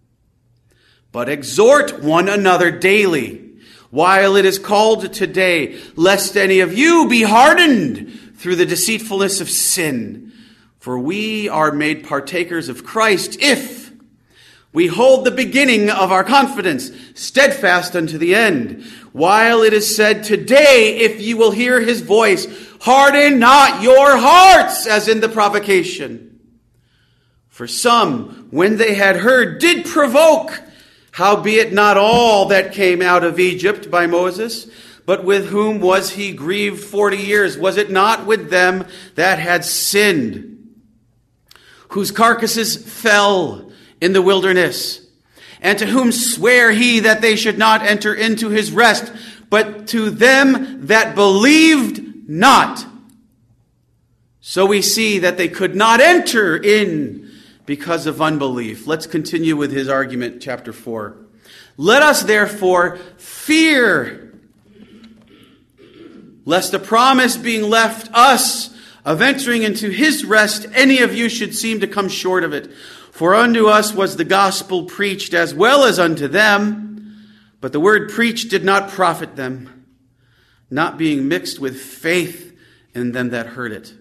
But exhort one another daily, while it is called today, lest any of you be hardened through the deceitfulness of sin. For we are made partakers of Christ if we hold the beginning of our confidence steadfast unto the end. While it is said, today, if ye will hear his voice, harden not your hearts, as in the provocation. For some, when they had heard, did provoke, howbeit not all that came out of Egypt by Moses, but with whom was he grieved 40 years? Was it not with them that had sinned, whose carcasses fell in the wilderness? And to whom sware he that they should not enter into his rest, but to them that believed not? So we see that they could not enter in because of unbelief. Let's continue with his argument, chapter 4. Let us therefore fear, lest the promise being left us of entering into his rest, any of you should seem to come short of it. For unto us was the gospel preached as well as unto them, but the word preached did not profit them, not being mixed with faith in them that heard it.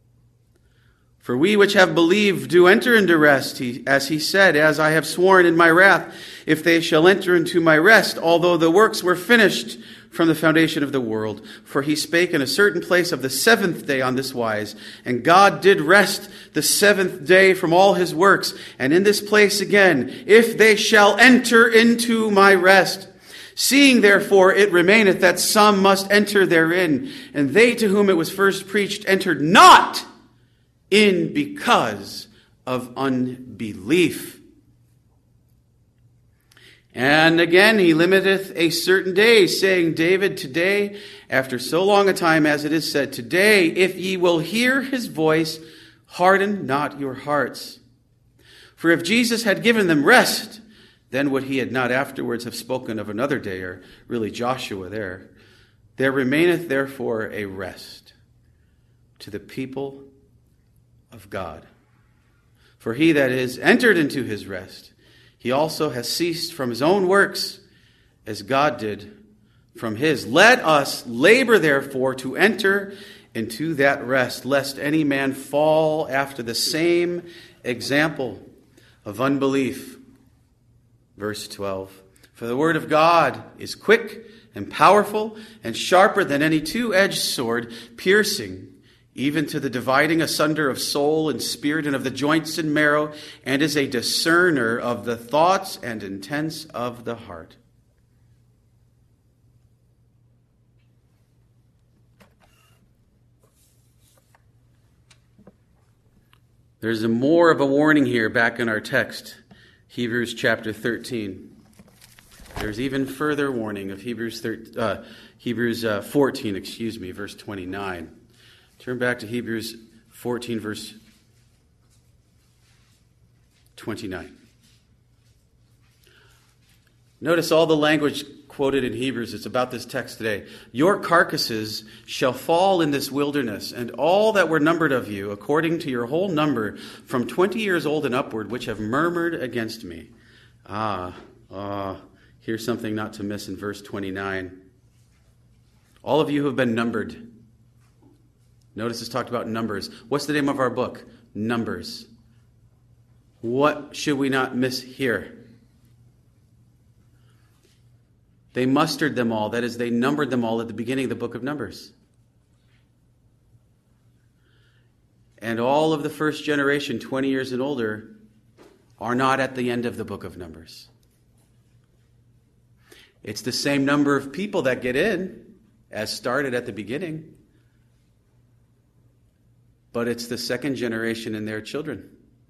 For we which have believed do enter into rest, as he said, as I have sworn in my wrath, if they shall enter into my rest, although the works were finished from the foundation of the world. For he spake in a certain place of the seventh day on this wise, and God did rest the seventh day from all his works. And in this place again, if they shall enter into my rest. Seeing therefore it remaineth that some must enter therein, and they to whom it was first preached entered not in because of unbelief. And again, he limiteth a certain day, saying, David, today, after so long a time as it is said, today, if ye will hear his voice, harden not your hearts. For if Jesus had given them rest, then would he had not afterwards have spoken of another day, or really Joshua there. There remaineth therefore a rest to the people of God. For he that is entered into his rest, he also has ceased from his own works, as God did from his. Let us labor therefore to enter into that rest, lest any man fall after the same example of unbelief. Verse 12. For the word of God is quick and powerful and sharper than any two-edged sword, piercing even to the dividing asunder of soul and spirit and of the joints and marrow, and is a discerner of the thoughts and intents of the heart. There's more of a warning here back in our text, Hebrews chapter 13. There's even further warning of Hebrews 14, verse 29. Turn back to Hebrews 14, verse 29. Notice all the language quoted in Hebrews. It's about this text today. Your carcasses shall fall in this wilderness, and all that were numbered of you, according to your whole number, from 20 years old and upward, which have murmured against me. Here's something not to miss in verse 29. All of you who have been numbered. Notice it's talked about numbers. What's the name of our book? Numbers. What should we not miss here? They mustered them all. That is, they numbered them all at the beginning of the book of Numbers. and all of the first generation, 20 years and older, are not at the end of the book of Numbers. It's the same number of people that get in as started at the beginning, but it's the second generation and their children.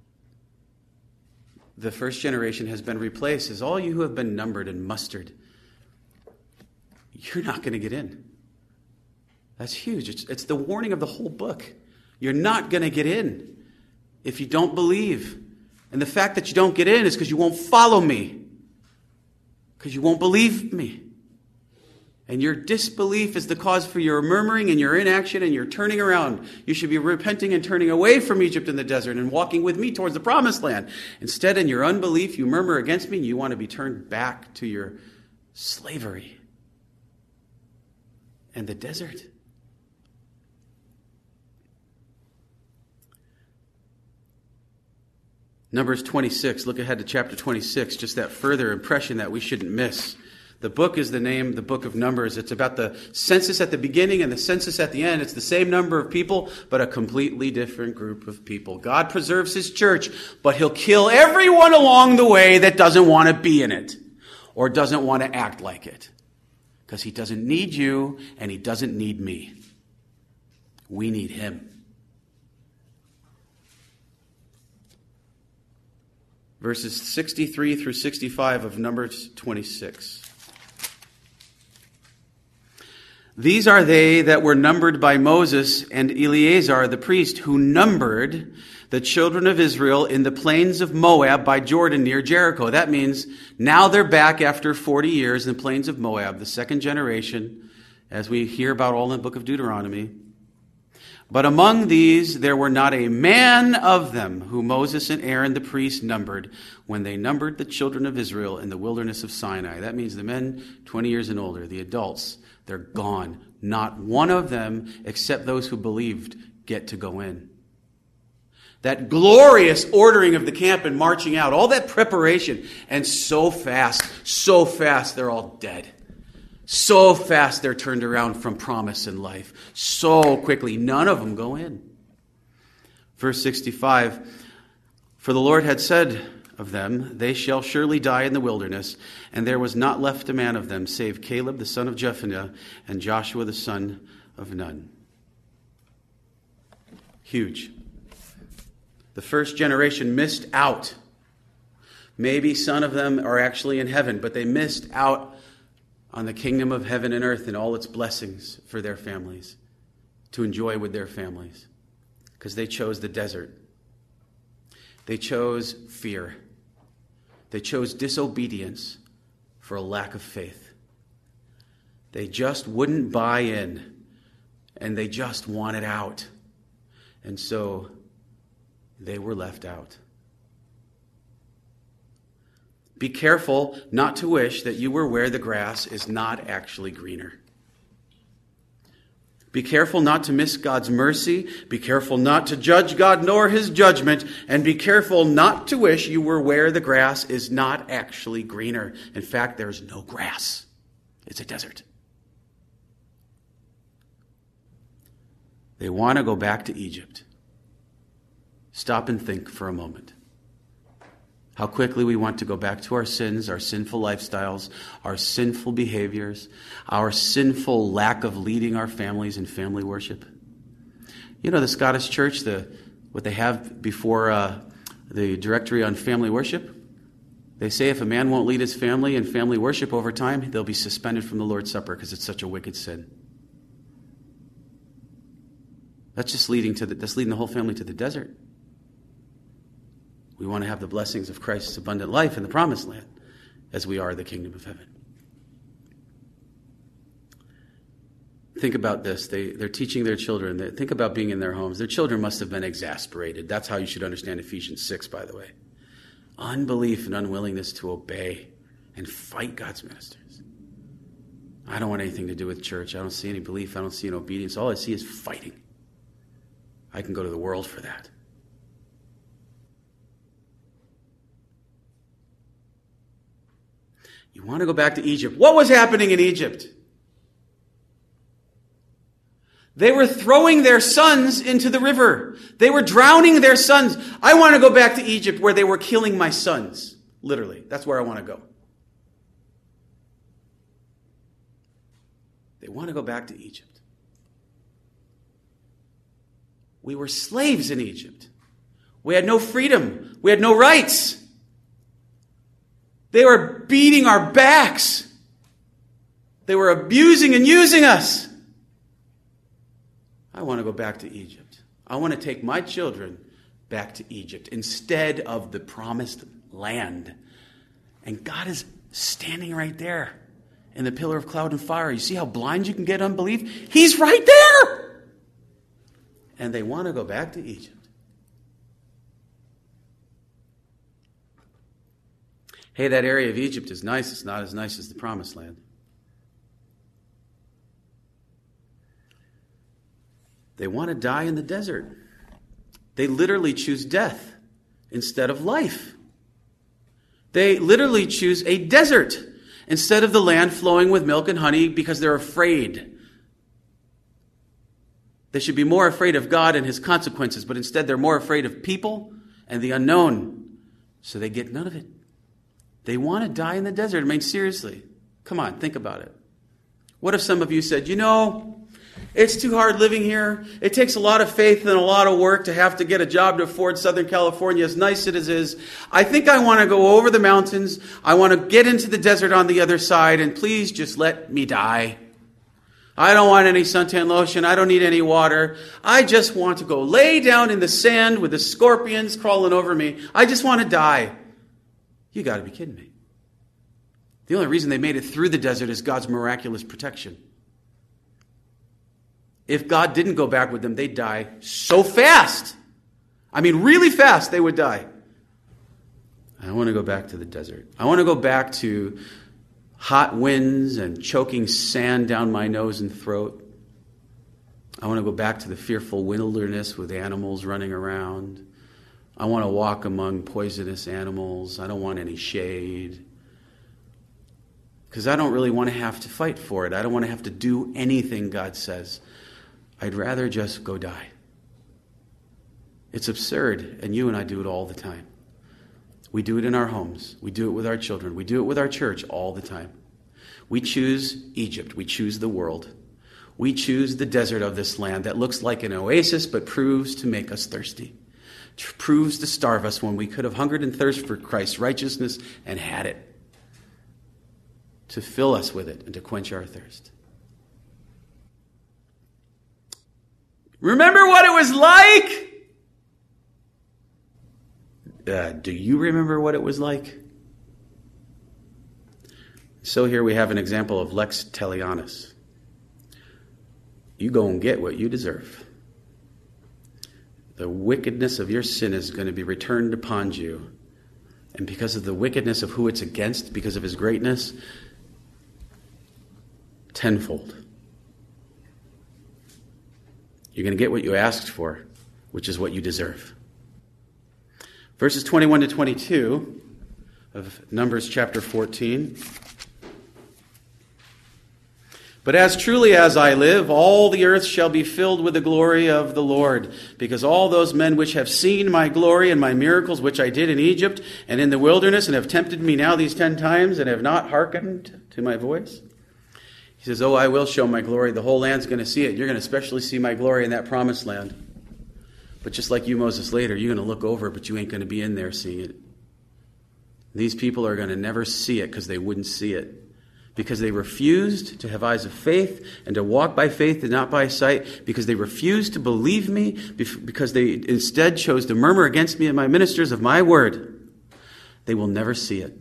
The first generation has been replaced. As all you who have been numbered and mustered, you're not going to get in. That's huge. It's the warning of the whole book. You're not going to get in if you don't believe. And the fact that you don't get in is because you won't follow me. Because you won't believe me. And your disbelief is the cause for your murmuring and your inaction and your turning around. You should be repenting and turning away from Egypt in the desert and walking with me towards the promised land. Instead, in your unbelief, you murmur against me and you want to be turned back to your slavery and the desert. Numbers 26, look ahead to chapter 26, just that further impression that we shouldn't miss. The book is the name, the book of Numbers. It's about the census at the beginning and the census at the end. It's the same number of people, but a completely different group of people. God preserves his church, but he'll kill everyone along the way that doesn't want to be in it or doesn't want to act like it. Because he doesn't need you and he doesn't need me. We need him. Verses 63 through 65 of Numbers 26. These are they that were numbered by Moses and Eleazar the priest, who numbered the children of Israel in the plains of Moab by Jordan near Jericho. That means now they're back after 40 years in the plains of Moab, the second generation, as we hear about all in the book of Deuteronomy. But among these there were not a man of them who Moses and Aaron the priest numbered when they numbered the children of Israel in the wilderness of Sinai. That means the men 20 years and older, the adults, they're gone. Not one of them, except those who believed, get to go in. That glorious ordering of the camp and marching out, all that preparation, and so fast, they're all dead. So fast they're turned around from promise and life. So quickly, none of them go in. Verse 65, for the Lord had said of them, they shall surely die in the wilderness, and there was not left a man of them, save Caleb the son of Jephunneh and Joshua the son of Nun. Huge. The first generation missed out. Maybe some of them are actually in heaven, but they missed out on the kingdom of heaven and earth and all its blessings for their families, to enjoy with their families, because they chose the desert. They chose fear. They chose disobedience for a lack of faith. They just wouldn't buy in, and they just wanted out. And so they were left out. Be careful not to wish that you were where the grass is not actually greener. Be careful not to miss God's mercy. Be careful not to judge God nor his judgment. And be careful not to wish you were where the grass is not actually greener. In fact, there's no grass. It's a desert. They want to go back to Egypt. Stop and think for a moment. How quickly we want to go back to our sins, our sinful lifestyles, our sinful behaviors, our sinful lack of leading our families in family worship. You know, the Scottish Church, what they have before the directory on family worship, they say if a man won't lead his family in family worship over time, they'll be suspended from the Lord's Supper because it's such a wicked sin. That's leading the whole family to the desert. We want to have the blessings of Christ's abundant life in the promised land as we are the kingdom of heaven. Think about this. They're teaching their children. Think about being in their homes. Their children must have been exasperated. That's how you should understand Ephesians 6, by the way. Unbelief and unwillingness to obey and fight God's ministers. I don't want anything to do with church. I don't see any belief. I don't see any obedience. All I see is fighting. I can go to the world for that. You want to go back to Egypt. What was happening in Egypt? They were throwing their sons into the river. They were drowning their sons. I want to go back to Egypt where they were killing my sons. Literally, that's where I want to go. They want to go back to Egypt. We were slaves in Egypt. We had no freedom. We had no rights. They were beating our backs. They were abusing and using us. I want to go back to Egypt. I want to take my children back to Egypt instead of the promised land. And God is standing right there in the pillar of cloud and fire. You see how blind you can get unbelief? He's right there. And they want to go back to Egypt. Hey, that area of Egypt is nice. It's not as nice as the promised land. They want to die in the desert. They literally choose death instead of life. They literally choose a desert instead of the land flowing with milk and honey because they're afraid. They should be more afraid of God and his consequences, but instead they're more afraid of people and the unknown. So they get none of it. They want to die in the desert. I mean, seriously. Come on, think about it. What if some of you said, it's too hard living here. It takes a lot of faith and a lot of work to have to get a job to afford Southern California, as nice as it is. I think I want to go over the mountains. I want to get into the desert on the other side, and please just let me die. I don't want any suntan lotion. I don't need any water. I just want to go lay down in the sand with the scorpions crawling over me. I just want to die. You got to be kidding me. The only reason they made it through the desert is God's miraculous protection. If God didn't go back with them, they'd die so fast. I mean, really fast, they would die. I want to go back to the desert. I want to go back to hot winds and choking sand down my nose and throat. I want to go back to the fearful wilderness with animals running around. I want to walk among poisonous animals. I don't want any shade. Because I don't really want to have to fight for it. I don't want to have to do anything God says. I'd rather just go die. It's absurd, and you and I do it all the time. We do it in our homes. We do it with our children. We do it with our church all the time. We choose Egypt. We choose the world. We choose the desert of this land that looks like an oasis but proves to make us thirsty. Proves to starve us when we could have hungered and thirsted for Christ's righteousness and had it. To fill us with it and to quench our thirst. Remember what it was like? Do you remember what it was like? So here we have an example of lex talionis. You go and get what you deserve. The wickedness of your sin is going to be returned upon you. And because of the wickedness of who it's against, because of his greatness, tenfold. You're going to get what you asked for, which is what you deserve. Verses 21 to 22 of Numbers chapter 14. But as truly as I live, all the earth shall be filled with the glory of the Lord, because all those men which have seen my glory and my miracles which I did in Egypt and in the wilderness, and have tempted me now these 10 times, and have not hearkened to my voice. He says, I will show my glory. The whole land's going to see it. You're going to especially see my glory in that promised land. But just like you, Moses, later, you're going to look over, but you ain't going to be in there seeing it. These people are going to never see it because they wouldn't see it. Because they refused to have eyes of faith and to walk by faith and not by sight. Because they refused to believe me. Because they instead chose to murmur against me and my ministers of my word. They will never see it.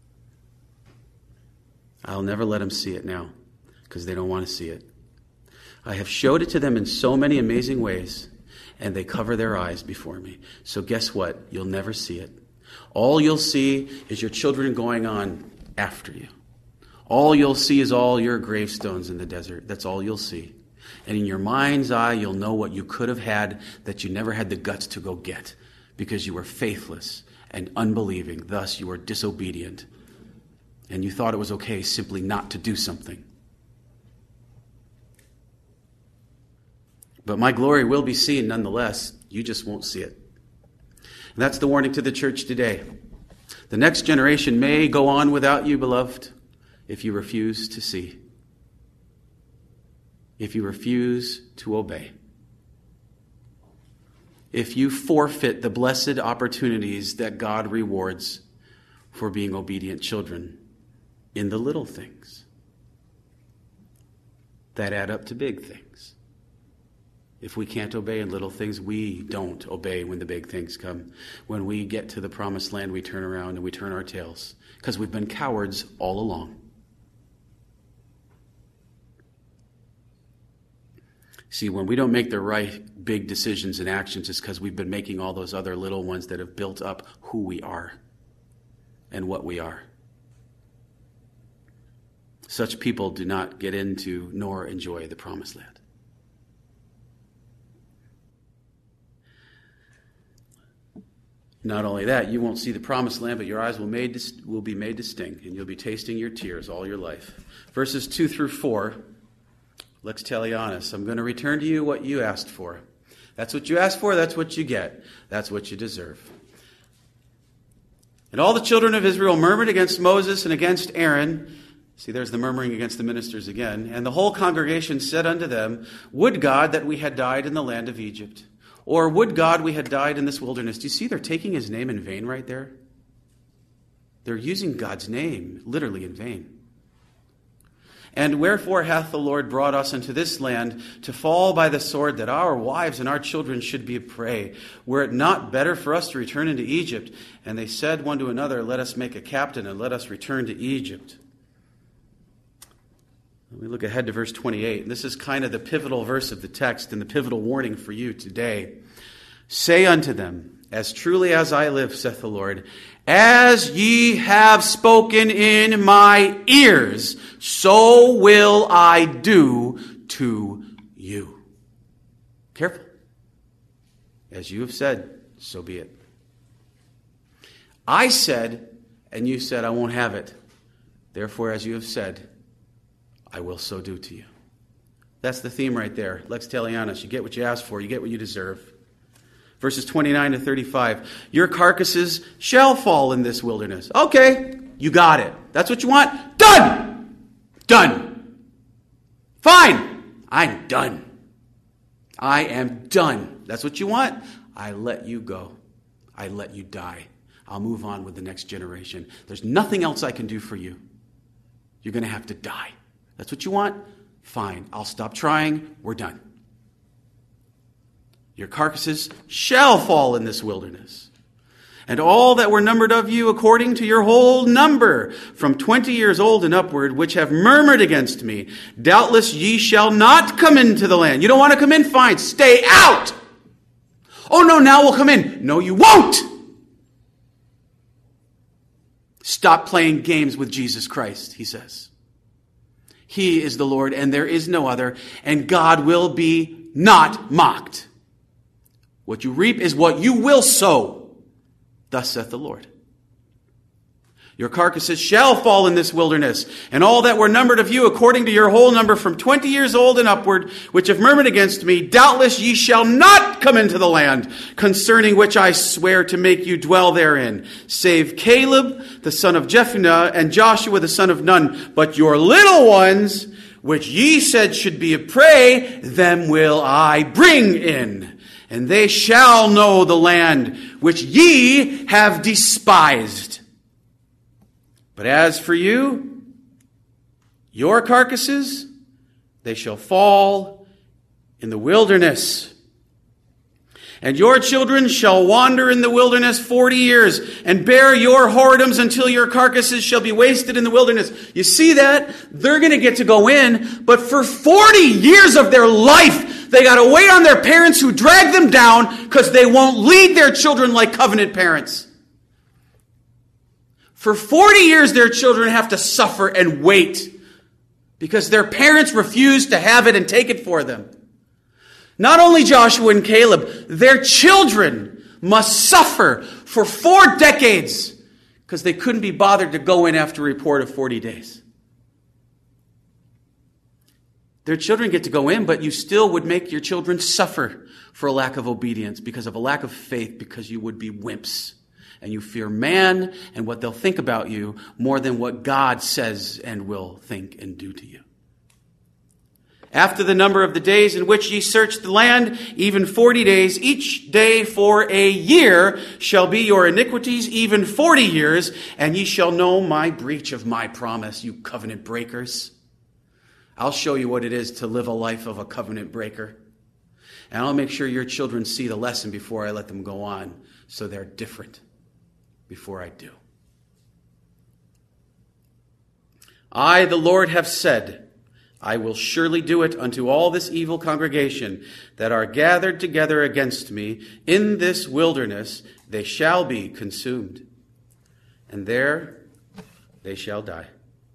I'll never let them see it now. Because they don't want to see it. I have showed it to them in so many amazing ways, and they cover their eyes before me. So guess what? You'll never see it. All you'll see is your children going on after you. All you'll see is all your gravestones in the desert. That's all you'll see. And in your mind's eye, you'll know what you could have had that you never had the guts to go get, because you were faithless and unbelieving. Thus, you were disobedient. And you thought it was okay simply not to do something. But my glory will be seen nonetheless. You just won't see it. And that's the warning to the church today. The next generation may go on without you, beloved, if you refuse to see. If you refuse to obey. If you forfeit the blessed opportunities that God rewards for being obedient children in the little things that add up to big things. If we can't obey in little things, we don't obey when the big things come. When we get to the promised land, we turn around and we turn our tails because we've been cowards all along. See, when we don't make the right big decisions and actions, it's because we've been making all those other little ones that have built up who we are and what we are. Such people do not get into nor enjoy the promised land. Not only that, you won't see the promised land, but your eyes will be made to sting, and you'll be tasting your tears all your life. Verses 2 through 4, Lex Talionis, I'm going to return to you what you asked for. That's what you asked for, that's what you get. That's what you deserve. And all the children of Israel murmured against Moses and against Aaron. See, there's the murmuring against the ministers again. And the whole congregation said unto them, Would God that we had died in the land of Egypt. Or would God we had died in this wilderness. Do you see they're taking his name in vain right there? They're using God's name literally in vain. And wherefore hath the Lord brought us into this land to fall by the sword, that our wives and our children should be a prey? Were it not better for us to return into Egypt? And they said one to another, Let us make a captain, and let us return to Egypt. We look ahead to verse 28. This is kind of the pivotal verse of the text and the pivotal warning for you today. Say unto them, As truly as I live, saith the Lord, as ye have spoken in my ears, so will I do to you. Careful. As you have said, so be it. I said, and you said, I won't have it. Therefore, as you have said, I will so do to you. That's the theme right there. Lex Talionis, you get what you ask for, you get what you deserve. Verses 29 to 35. Your carcasses shall fall in this wilderness. Okay, you got it. That's what you want? Done! Done. Fine. I'm done. I am done. That's what you want? I let you go. I let you die. I'll move on with the next generation. There's nothing else I can do for you. You're going to have to die. That's what you want? Fine. I'll stop trying. We're done. Your carcasses shall fall in this wilderness. And all that were numbered of you according to your whole number, from 20 years old and upward, which have murmured against me, doubtless ye shall not come into the land. You don't want to come in? Fine. Stay out. Oh no, now we'll come in. No, you won't. Stop playing games with Jesus Christ, he says. He is the Lord, and there is no other, and God will be not mocked. What you reap is what you will sow. Thus saith the Lord. Your carcasses shall fall in this wilderness, and all that were numbered of you according to your whole number from 20 years old and upward, which have murmured against me, doubtless ye shall not come into the land, concerning which I swear to make you dwell therein, save Caleb the son of Jephunneh and Joshua the son of Nun. But your little ones, which ye said should be a prey, them will I bring in, and they shall know the land which ye have despised. But as for you, your carcasses, they shall fall in the wilderness. And your children shall wander in the wilderness 40 years, and bear your whoredoms until your carcasses shall be wasted in the wilderness. You see that? They're going to get to go in, but for 40 years of their life, they got to wait on their parents who drag them down because they won't lead their children like covenant parents. For 40 years, their children have to suffer and wait because their parents refuse to have it and take it for them. Not only Joshua and Caleb, their children must suffer for 4 decades because they couldn't be bothered to go in after a report of 40 days. Their children get to go in, but you still would make your children suffer for a lack of obedience, because of a lack of faith, because you would be wimps. And you fear man and what they'll think about you more than what God says and will think and do to you. After the number of the days in which ye search the land, even 40 days, each day for a year shall be your iniquities, even 40 years, and ye shall know my breach of my promise, you covenant breakers. I'll show you what it is to live a life of a covenant breaker. And I'll make sure your children see the lesson before I let them go on, so they're different before I do. I, the Lord, have said, I will surely do it unto all this evil congregation that are gathered together against me in this wilderness. They shall be consumed, and there they shall die.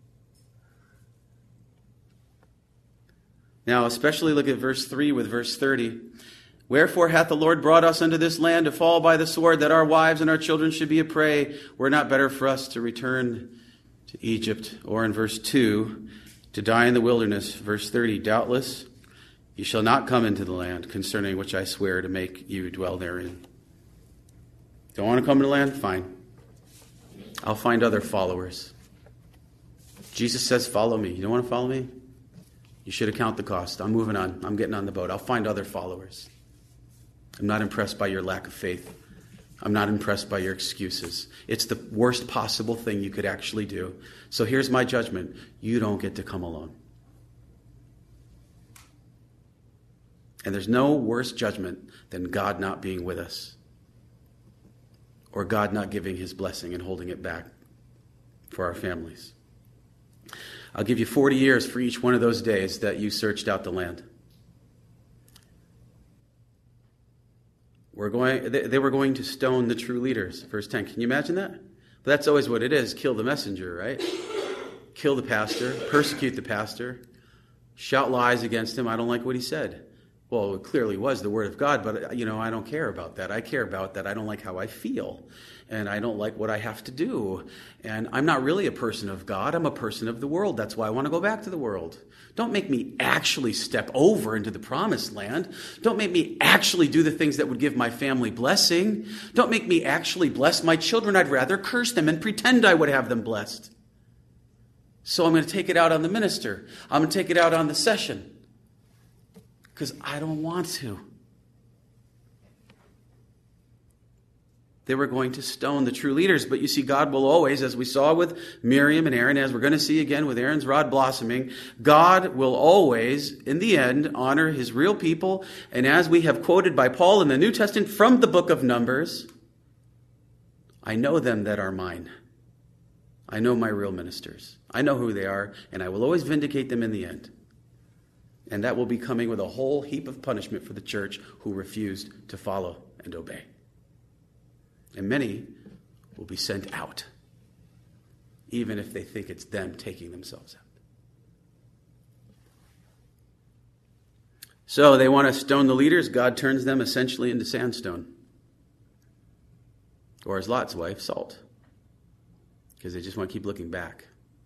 Now, especially look at verse 3 with verse 30. Wherefore hath the Lord brought us unto this land to fall by the sword, that our wives and our children should be a prey? Were it not better for us to return to Egypt? Or in verse 2, to die in the wilderness. Verse 30, doubtless ye shall not come into the land concerning which I swear to make you dwell therein. Don't want to come to the land? Fine. I'll find other followers. Jesus says, follow me. You don't want to follow me? You should account the cost. I'm moving on. I'm getting on the boat. I'll find other followers. I'm not impressed by your lack of faith. I'm not impressed by your excuses. It's the worst possible thing you could actually do. So here's my judgment. You don't get to come alone. And there's no worse judgment than God not being with us, or God not giving his blessing and holding it back for our families. I'll give you 40 years for each one of those days that you searched out the land. They were going to stone the true leaders. Verse 10. Can you imagine that? But that's always what it is. Kill the messenger, right? Kill the pastor. Persecute the pastor. Shout lies against him. I don't like what he said. Well, it clearly was the word of God, but, I don't care about that. I care about that I don't like how I feel, and I don't like what I have to do. And I'm not really a person of God. I'm a person of the world. That's why I want to go back to the world. Don't make me actually step over into the promised land. Don't make me actually do the things that would give my family blessing. Don't make me actually bless my children. I'd rather curse them and pretend I would have them blessed. So I'm going to take it out on the minister. I'm going to take it out on the session. Because I don't want to. They were going to stone the true leaders. But you see, God will always, as we saw with Miriam and Aaron, as we're going to see again with Aaron's rod blossoming, God will always, in the end, honor his real people. And as we have quoted by Paul in the New Testament from the book of Numbers, I know them that are mine. I know my real ministers. I know who they are, and I will always vindicate them in the end. And that will be coming with a whole heap of punishment for the church who refused to follow and obey. And many will be sent out, even if they think it's them taking themselves out. So they want to stone the leaders. God turns them essentially into sandstone. Or as Lot's wife, salt. Because they just want to keep looking back.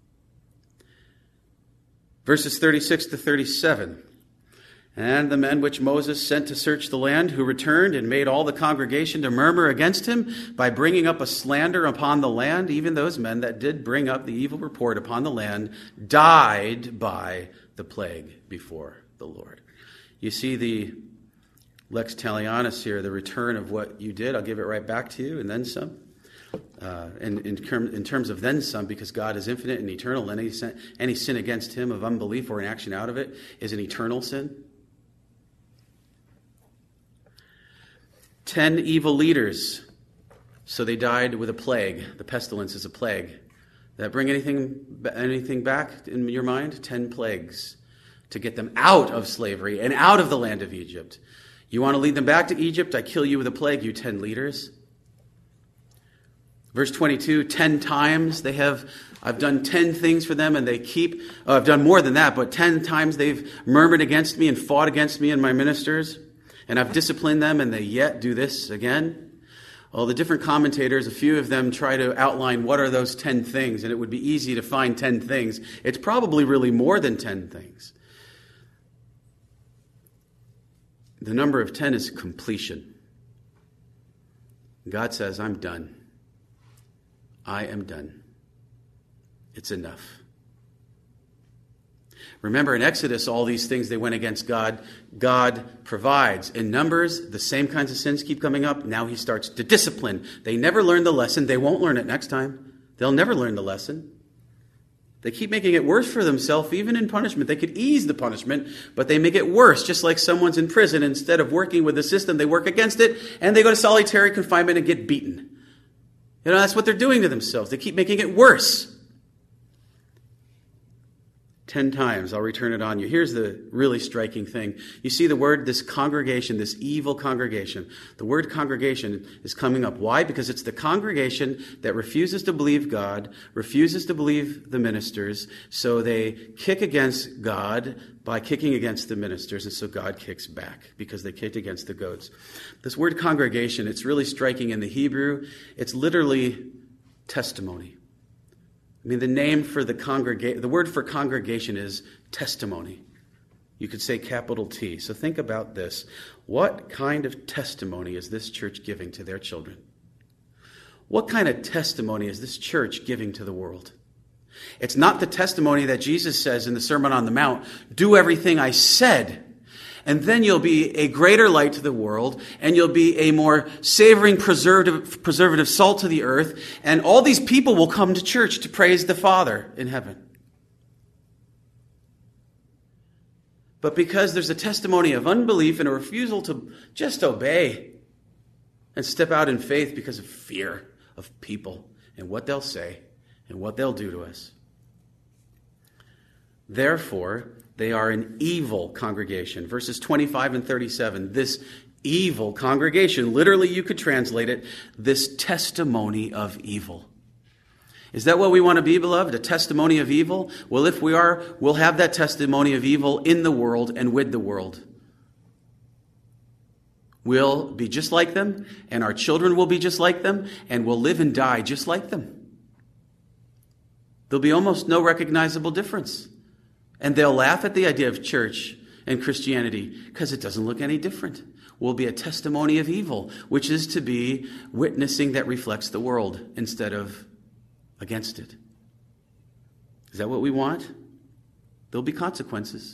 Verses 36 to 37. And the men which Moses sent to search the land, who returned and made all the congregation to murmur against him by bringing up a slander upon the land, even those men that did bring up the evil report upon the land, died by the plague before the Lord. You see the lex talionis here, the return of what you did. I'll give it right back to you, and then some. And in terms of then some, because God is infinite and eternal, and any sin against him of unbelief or an action out of it is an eternal sin. 10 evil leaders, so they died with a plague. The pestilence is a plague. Did that bring anything back in your mind? 10 plagues to get them out of slavery and out of the land of Egypt. You want to lead them back to Egypt? I kill you with a plague, you 10 leaders. Verse 22, 10 times I've done 10 things for them, and they I've done more than that, but 10 times they've murmured against me and fought against me and my ministers, and I've disciplined them, and they yet do this again. Well, the different commentators, a few of them try to outline what are those 10 things, and it would be easy to find 10 things. It's probably really more than 10 things. The number of 10 is completion. God says, I'm done. I am done. It's enough. Remember, in Exodus, all these things, they went against God. God provides. In Numbers, the same kinds of sins keep coming up. Now he starts to discipline. They never learn the lesson. They won't learn it next time. They'll never learn the lesson. They keep making it worse for themselves, even in punishment. They could ease the punishment, but they make it worse. Just like someone's in prison, instead of working with the system, they work against it, and they go to solitary confinement and get beaten. That's what they're doing to themselves. They keep making it worse. 10 times, I'll return it on you. Here's the really striking thing. You see the word, this congregation, this evil congregation. The word congregation is coming up. Why? Because it's the congregation that refuses to believe God, refuses to believe the ministers, so they kick against God by kicking against the ministers, and so God kicks back because they kicked against the goats. This word congregation, it's really striking in the Hebrew. It's literally testimony. The name for the word for congregation is testimony. You could say capital T. So think about this. What kind of testimony is this church giving to their children? What kind of testimony is this church giving to the world? It's not the testimony that Jesus says in the Sermon on the Mount, do everything I said, and then you'll be a greater light to the world, and you'll be a more savoring, preservative salt to the earth, and all these people will come to church to praise the Father in heaven. But because there's a testimony of unbelief and a refusal to just obey and step out in faith because of fear of people and what they'll say and what they'll do to us. Therefore, they are an evil congregation. Verses 25 and 37. This evil congregation, literally you could translate it, this testimony of evil. Is that what we want to be, beloved? A testimony of evil? Well, if we are, we'll have that testimony of evil in the world and with the world. We'll be just like them, and our children will be just like them, and we'll live and die just like them. There'll be almost no recognizable difference. And they'll laugh at the idea of church and Christianity because it doesn't look any different. We'll be a testimony of evil, which is to be witnessing that reflects the world instead of against it. Is that what we want? There'll be consequences.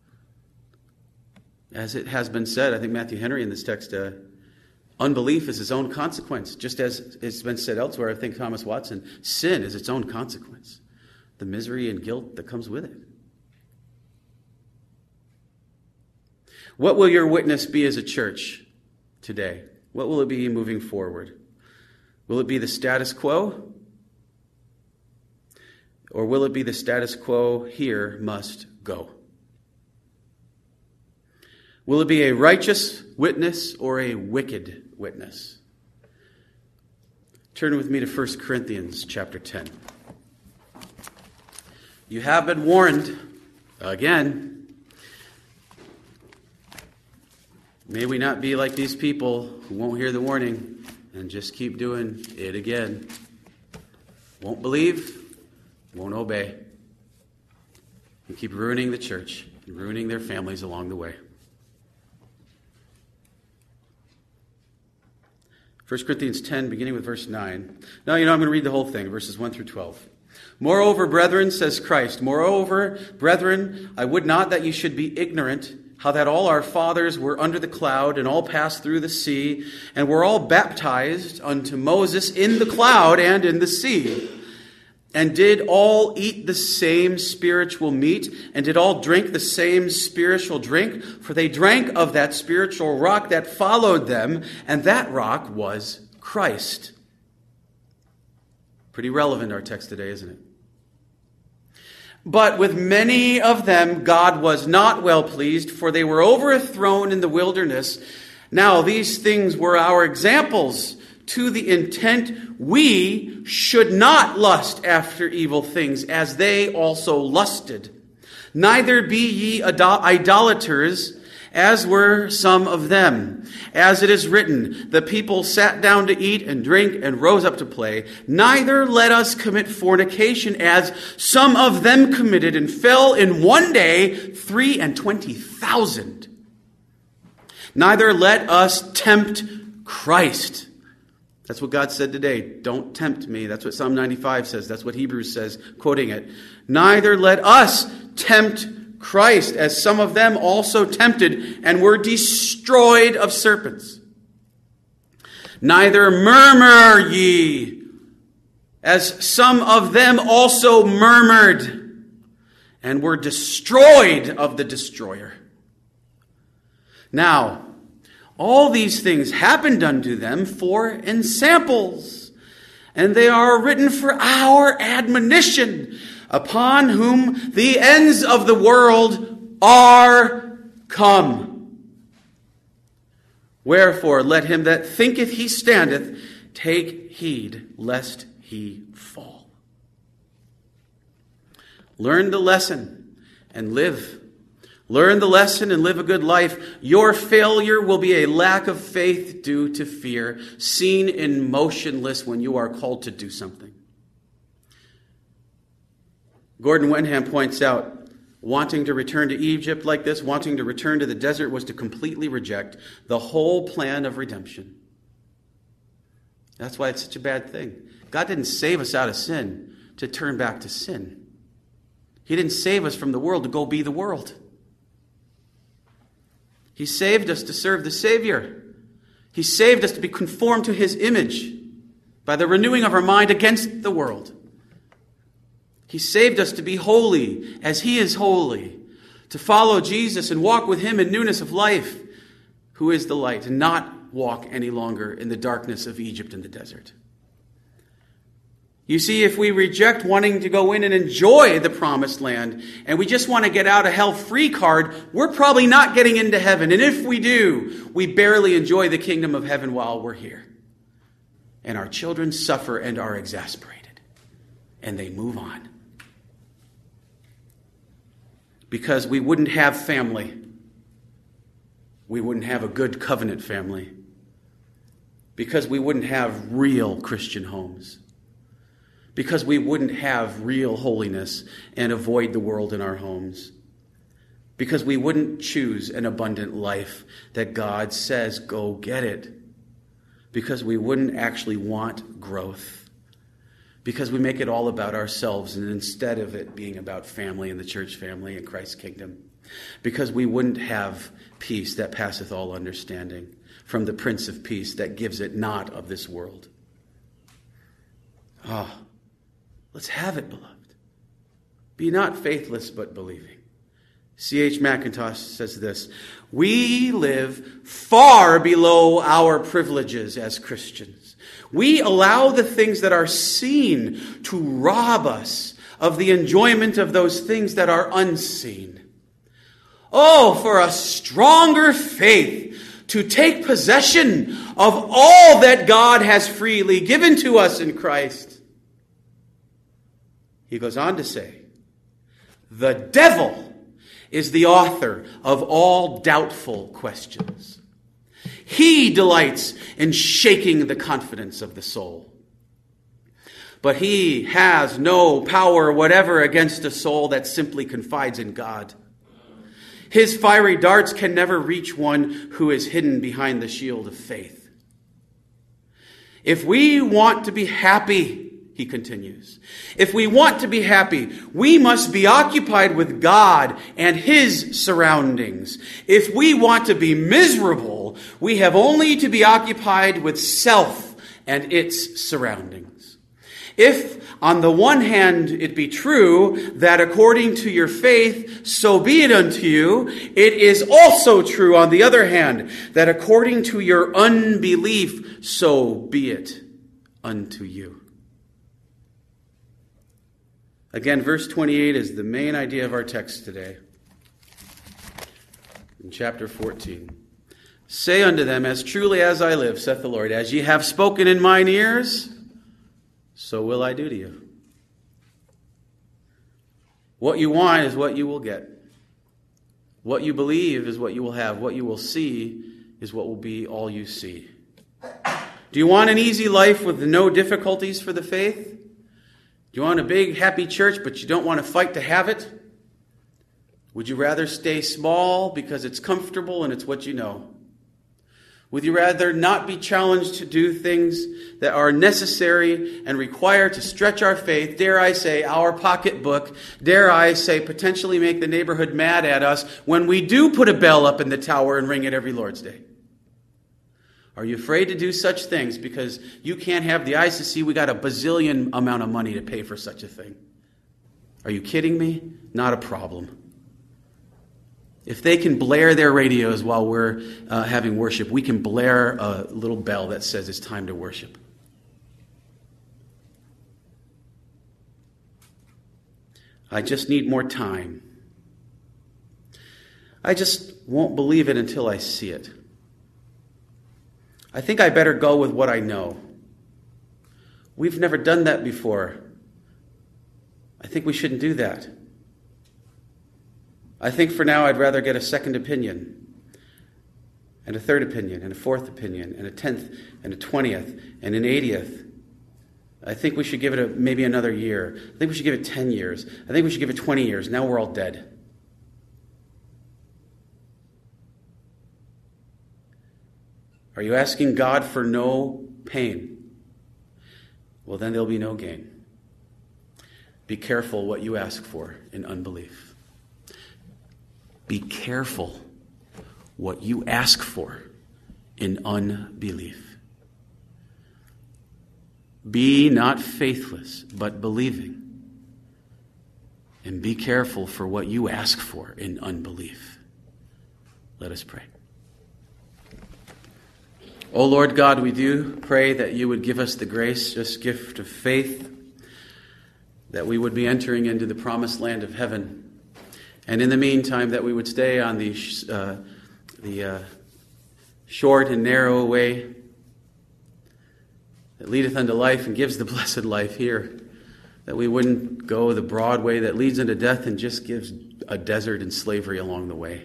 As it has been said, I think Matthew Henry in this text, unbelief is its own consequence. Just as it's been said elsewhere, I think Thomas Watson, sin is its own consequence. The misery and guilt that comes with it. What will your witness be as a church today? What will it be moving forward? Will it be the status quo? Or will it be the status quo here must go? Will it be a righteous witness or a wicked witness? Turn with me to 1 Corinthians chapter 10. You have been warned again. May we not be like these people who won't hear the warning and just keep doing it again. Won't believe, won't obey, and keep ruining the church and ruining their families along the way. 1 Corinthians 10, beginning with verse 9. Now, I'm going to read the whole thing, verses 1 through 12. Moreover, brethren, says Christ, moreover, brethren, I would not that you should be ignorant how that all our fathers were under the cloud and all passed through the sea and were all baptized unto Moses in the cloud and in the sea, and did all eat the same spiritual meat, and did all drink the same spiritual drink, for they drank of that spiritual rock that followed them, and that rock was Christ. Pretty relevant, our text today, isn't it? But with many of them God was not well pleased, for they were overthrown in the wilderness. Now these things were our examples, to the intent we should not lust after evil things, as they also lusted. Neither be ye idolaters, as were some of them. As it is written, the people sat down to eat and drink and rose up to play. Neither let us commit fornication, as some of them committed, and fell in one day 23,000. Neither let us tempt Christ. That's what God said today. Don't tempt me. That's what Psalm 95 says. That's what Hebrews says, quoting it. Neither let us tempt Christ, as some of them also tempted and were destroyed of serpents. Neither murmur ye, as some of them also murmured and were destroyed of the destroyer. Now, all these things happened unto them for ensamples, and they are written for our admonition, upon whom the ends of the world are come. Wherefore, let him that thinketh he standeth take heed lest he fall. Learn the lesson and live. Learn the lesson and live a good life. Your failure will be a lack of faith due to fear, seen in motionless when you are called to do something. Gordon Wenham points out, wanting to return to Egypt like this, wanting to return to the desert, was to completely reject the whole plan of redemption. That's why it's such a bad thing. God didn't save us out of sin to turn back to sin. He didn't save us from the world to go be the world. He saved us to serve the Savior. He saved us to be conformed to His image by the renewing of our mind against the world. He saved us to be holy as He is holy, to follow Jesus and walk with Him in newness of life, who is the light, and not walk any longer in the darkness of Egypt and the desert. You see, if we reject wanting to go in and enjoy the promised land, and we just want to get out a hell-free card, we're probably not getting into heaven. And if we do, we barely enjoy the kingdom of heaven while we're here. And our children suffer and are exasperated. And they move on. Because we wouldn't have family. We wouldn't have a good covenant family. Because we wouldn't have real Christian homes. Because we wouldn't have real holiness and avoid the world in our homes. Because we wouldn't choose an abundant life that God says, go get it. Because we wouldn't actually want growth. Because we make it all about ourselves, and instead of it being about family and the church family and Christ's kingdom. Because we wouldn't have peace that passeth all understanding from the Prince of Peace that gives it not of this world. Let's have it, beloved. Be not faithless, but believing. C.H. Mackintosh says this: we live far below our privileges as Christians. We allow the things that are seen to rob us of the enjoyment of those things that are unseen. Oh, for a stronger faith to take possession of all that God has freely given to us in Christ. He goes on to say, the devil is the author of all doubtful questions. He delights in shaking the confidence of the soul. But he has no power whatever against a soul that simply confides in God. His fiery darts can never reach one who is hidden behind the shield of faith. If we want to be happy, he continues, if we want to be happy, we must be occupied with God and His surroundings. If we want to be miserable, we have only to be occupied with self and its surroundings. If, on the one hand, it be true that according to your faith, so be it unto you, it is also true, on the other hand, that according to your unbelief, so be it unto you. Again, verse 28 is the main idea of our text today. In chapter 14. Say unto them, as truly as I live, saith the Lord, as ye have spoken in mine ears, so will I do to you. What you want is what you will get. What you believe is what you will have. What you will see is what will be all you see. Do you want an easy life with no difficulties for the faith? Do you want a big, happy church, but you don't want to fight to have it? Would you rather stay small because it's comfortable and it's what you know? Would you rather not be challenged to do things that are necessary and required to stretch our faith, dare I say, our pocketbook, dare I say, potentially make the neighborhood mad at us when we do put a bell up in the tower and ring it every Lord's Day? Are you afraid to do such things because you can't have the eyes to see we got a bazillion amount of money to pay for such a thing? Are you kidding me? Not a problem. If they can blare their radios while we're having worship, we can blare a little bell that says it's time to worship. I just need more time. I just won't believe it until I see it. I think I better go with what I know. We've never done that before. I think we shouldn't do that. I think for now I'd rather get a second opinion, and a third opinion, and a fourth opinion, and a 10th, and a 20th, and an 80th. I think we should give it maybe another year. I think we should give it 10 years. I think we should give it 20 years. Now we're all dead. Are you asking God for no pain? Well, then there'll be no gain. Be careful what you ask for in unbelief. Be careful what you ask for in unbelief. Be not faithless, but believing. And be careful for what you ask for in unbelief. Let us pray. O Lord God, we do pray that you would give us the gracious gift of faith, that we would be entering into the promised land of heaven. And in the meantime, that we would stay on the short and narrow way that leadeth unto life and gives the blessed life here. That we wouldn't go the broad way that leads unto death and just gives a desert and slavery along the way.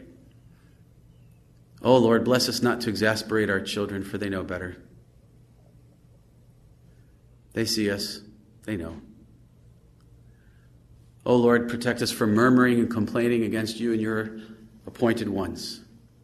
Oh Lord, bless us not to exasperate our children, for they know better. They see us. They know. Oh Lord, protect us from murmuring and complaining against you and your appointed ones.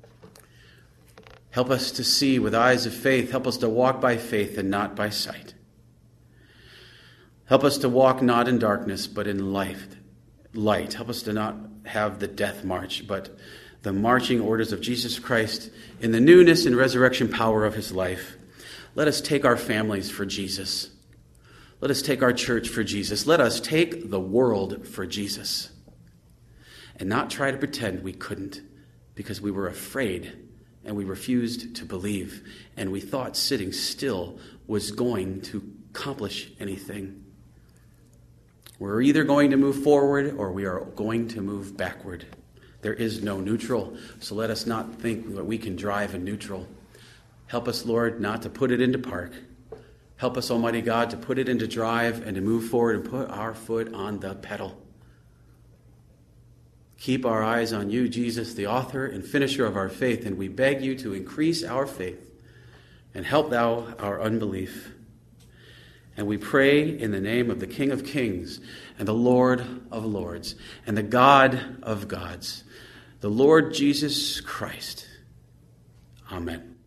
Help us to see with eyes of faith. Help us to walk by faith and not by sight. Help us to walk not in darkness, but in light. Help us to not have the death march, but the marching orders of Jesus Christ in the newness and resurrection power of his life. Let us take our families for Jesus. Let us take our church for Jesus. Let us take the world for Jesus. And not try to pretend we couldn't, because we were afraid and we refused to believe. And we thought sitting still was going to accomplish anything. We're either going to move forward or we are going to move backward. There is no neutral. So let us not think that we can drive in neutral. Help us, Lord, not to put it into park. Help us, Almighty God, to put it into drive and to move forward and put our foot on the pedal. Keep our eyes on you, Jesus, the author and finisher of our faith, and we beg you to increase our faith and help thou our unbelief. And we pray in the name of the King of Kings and the Lord of Lords and the God of gods, the Lord Jesus Christ. Amen.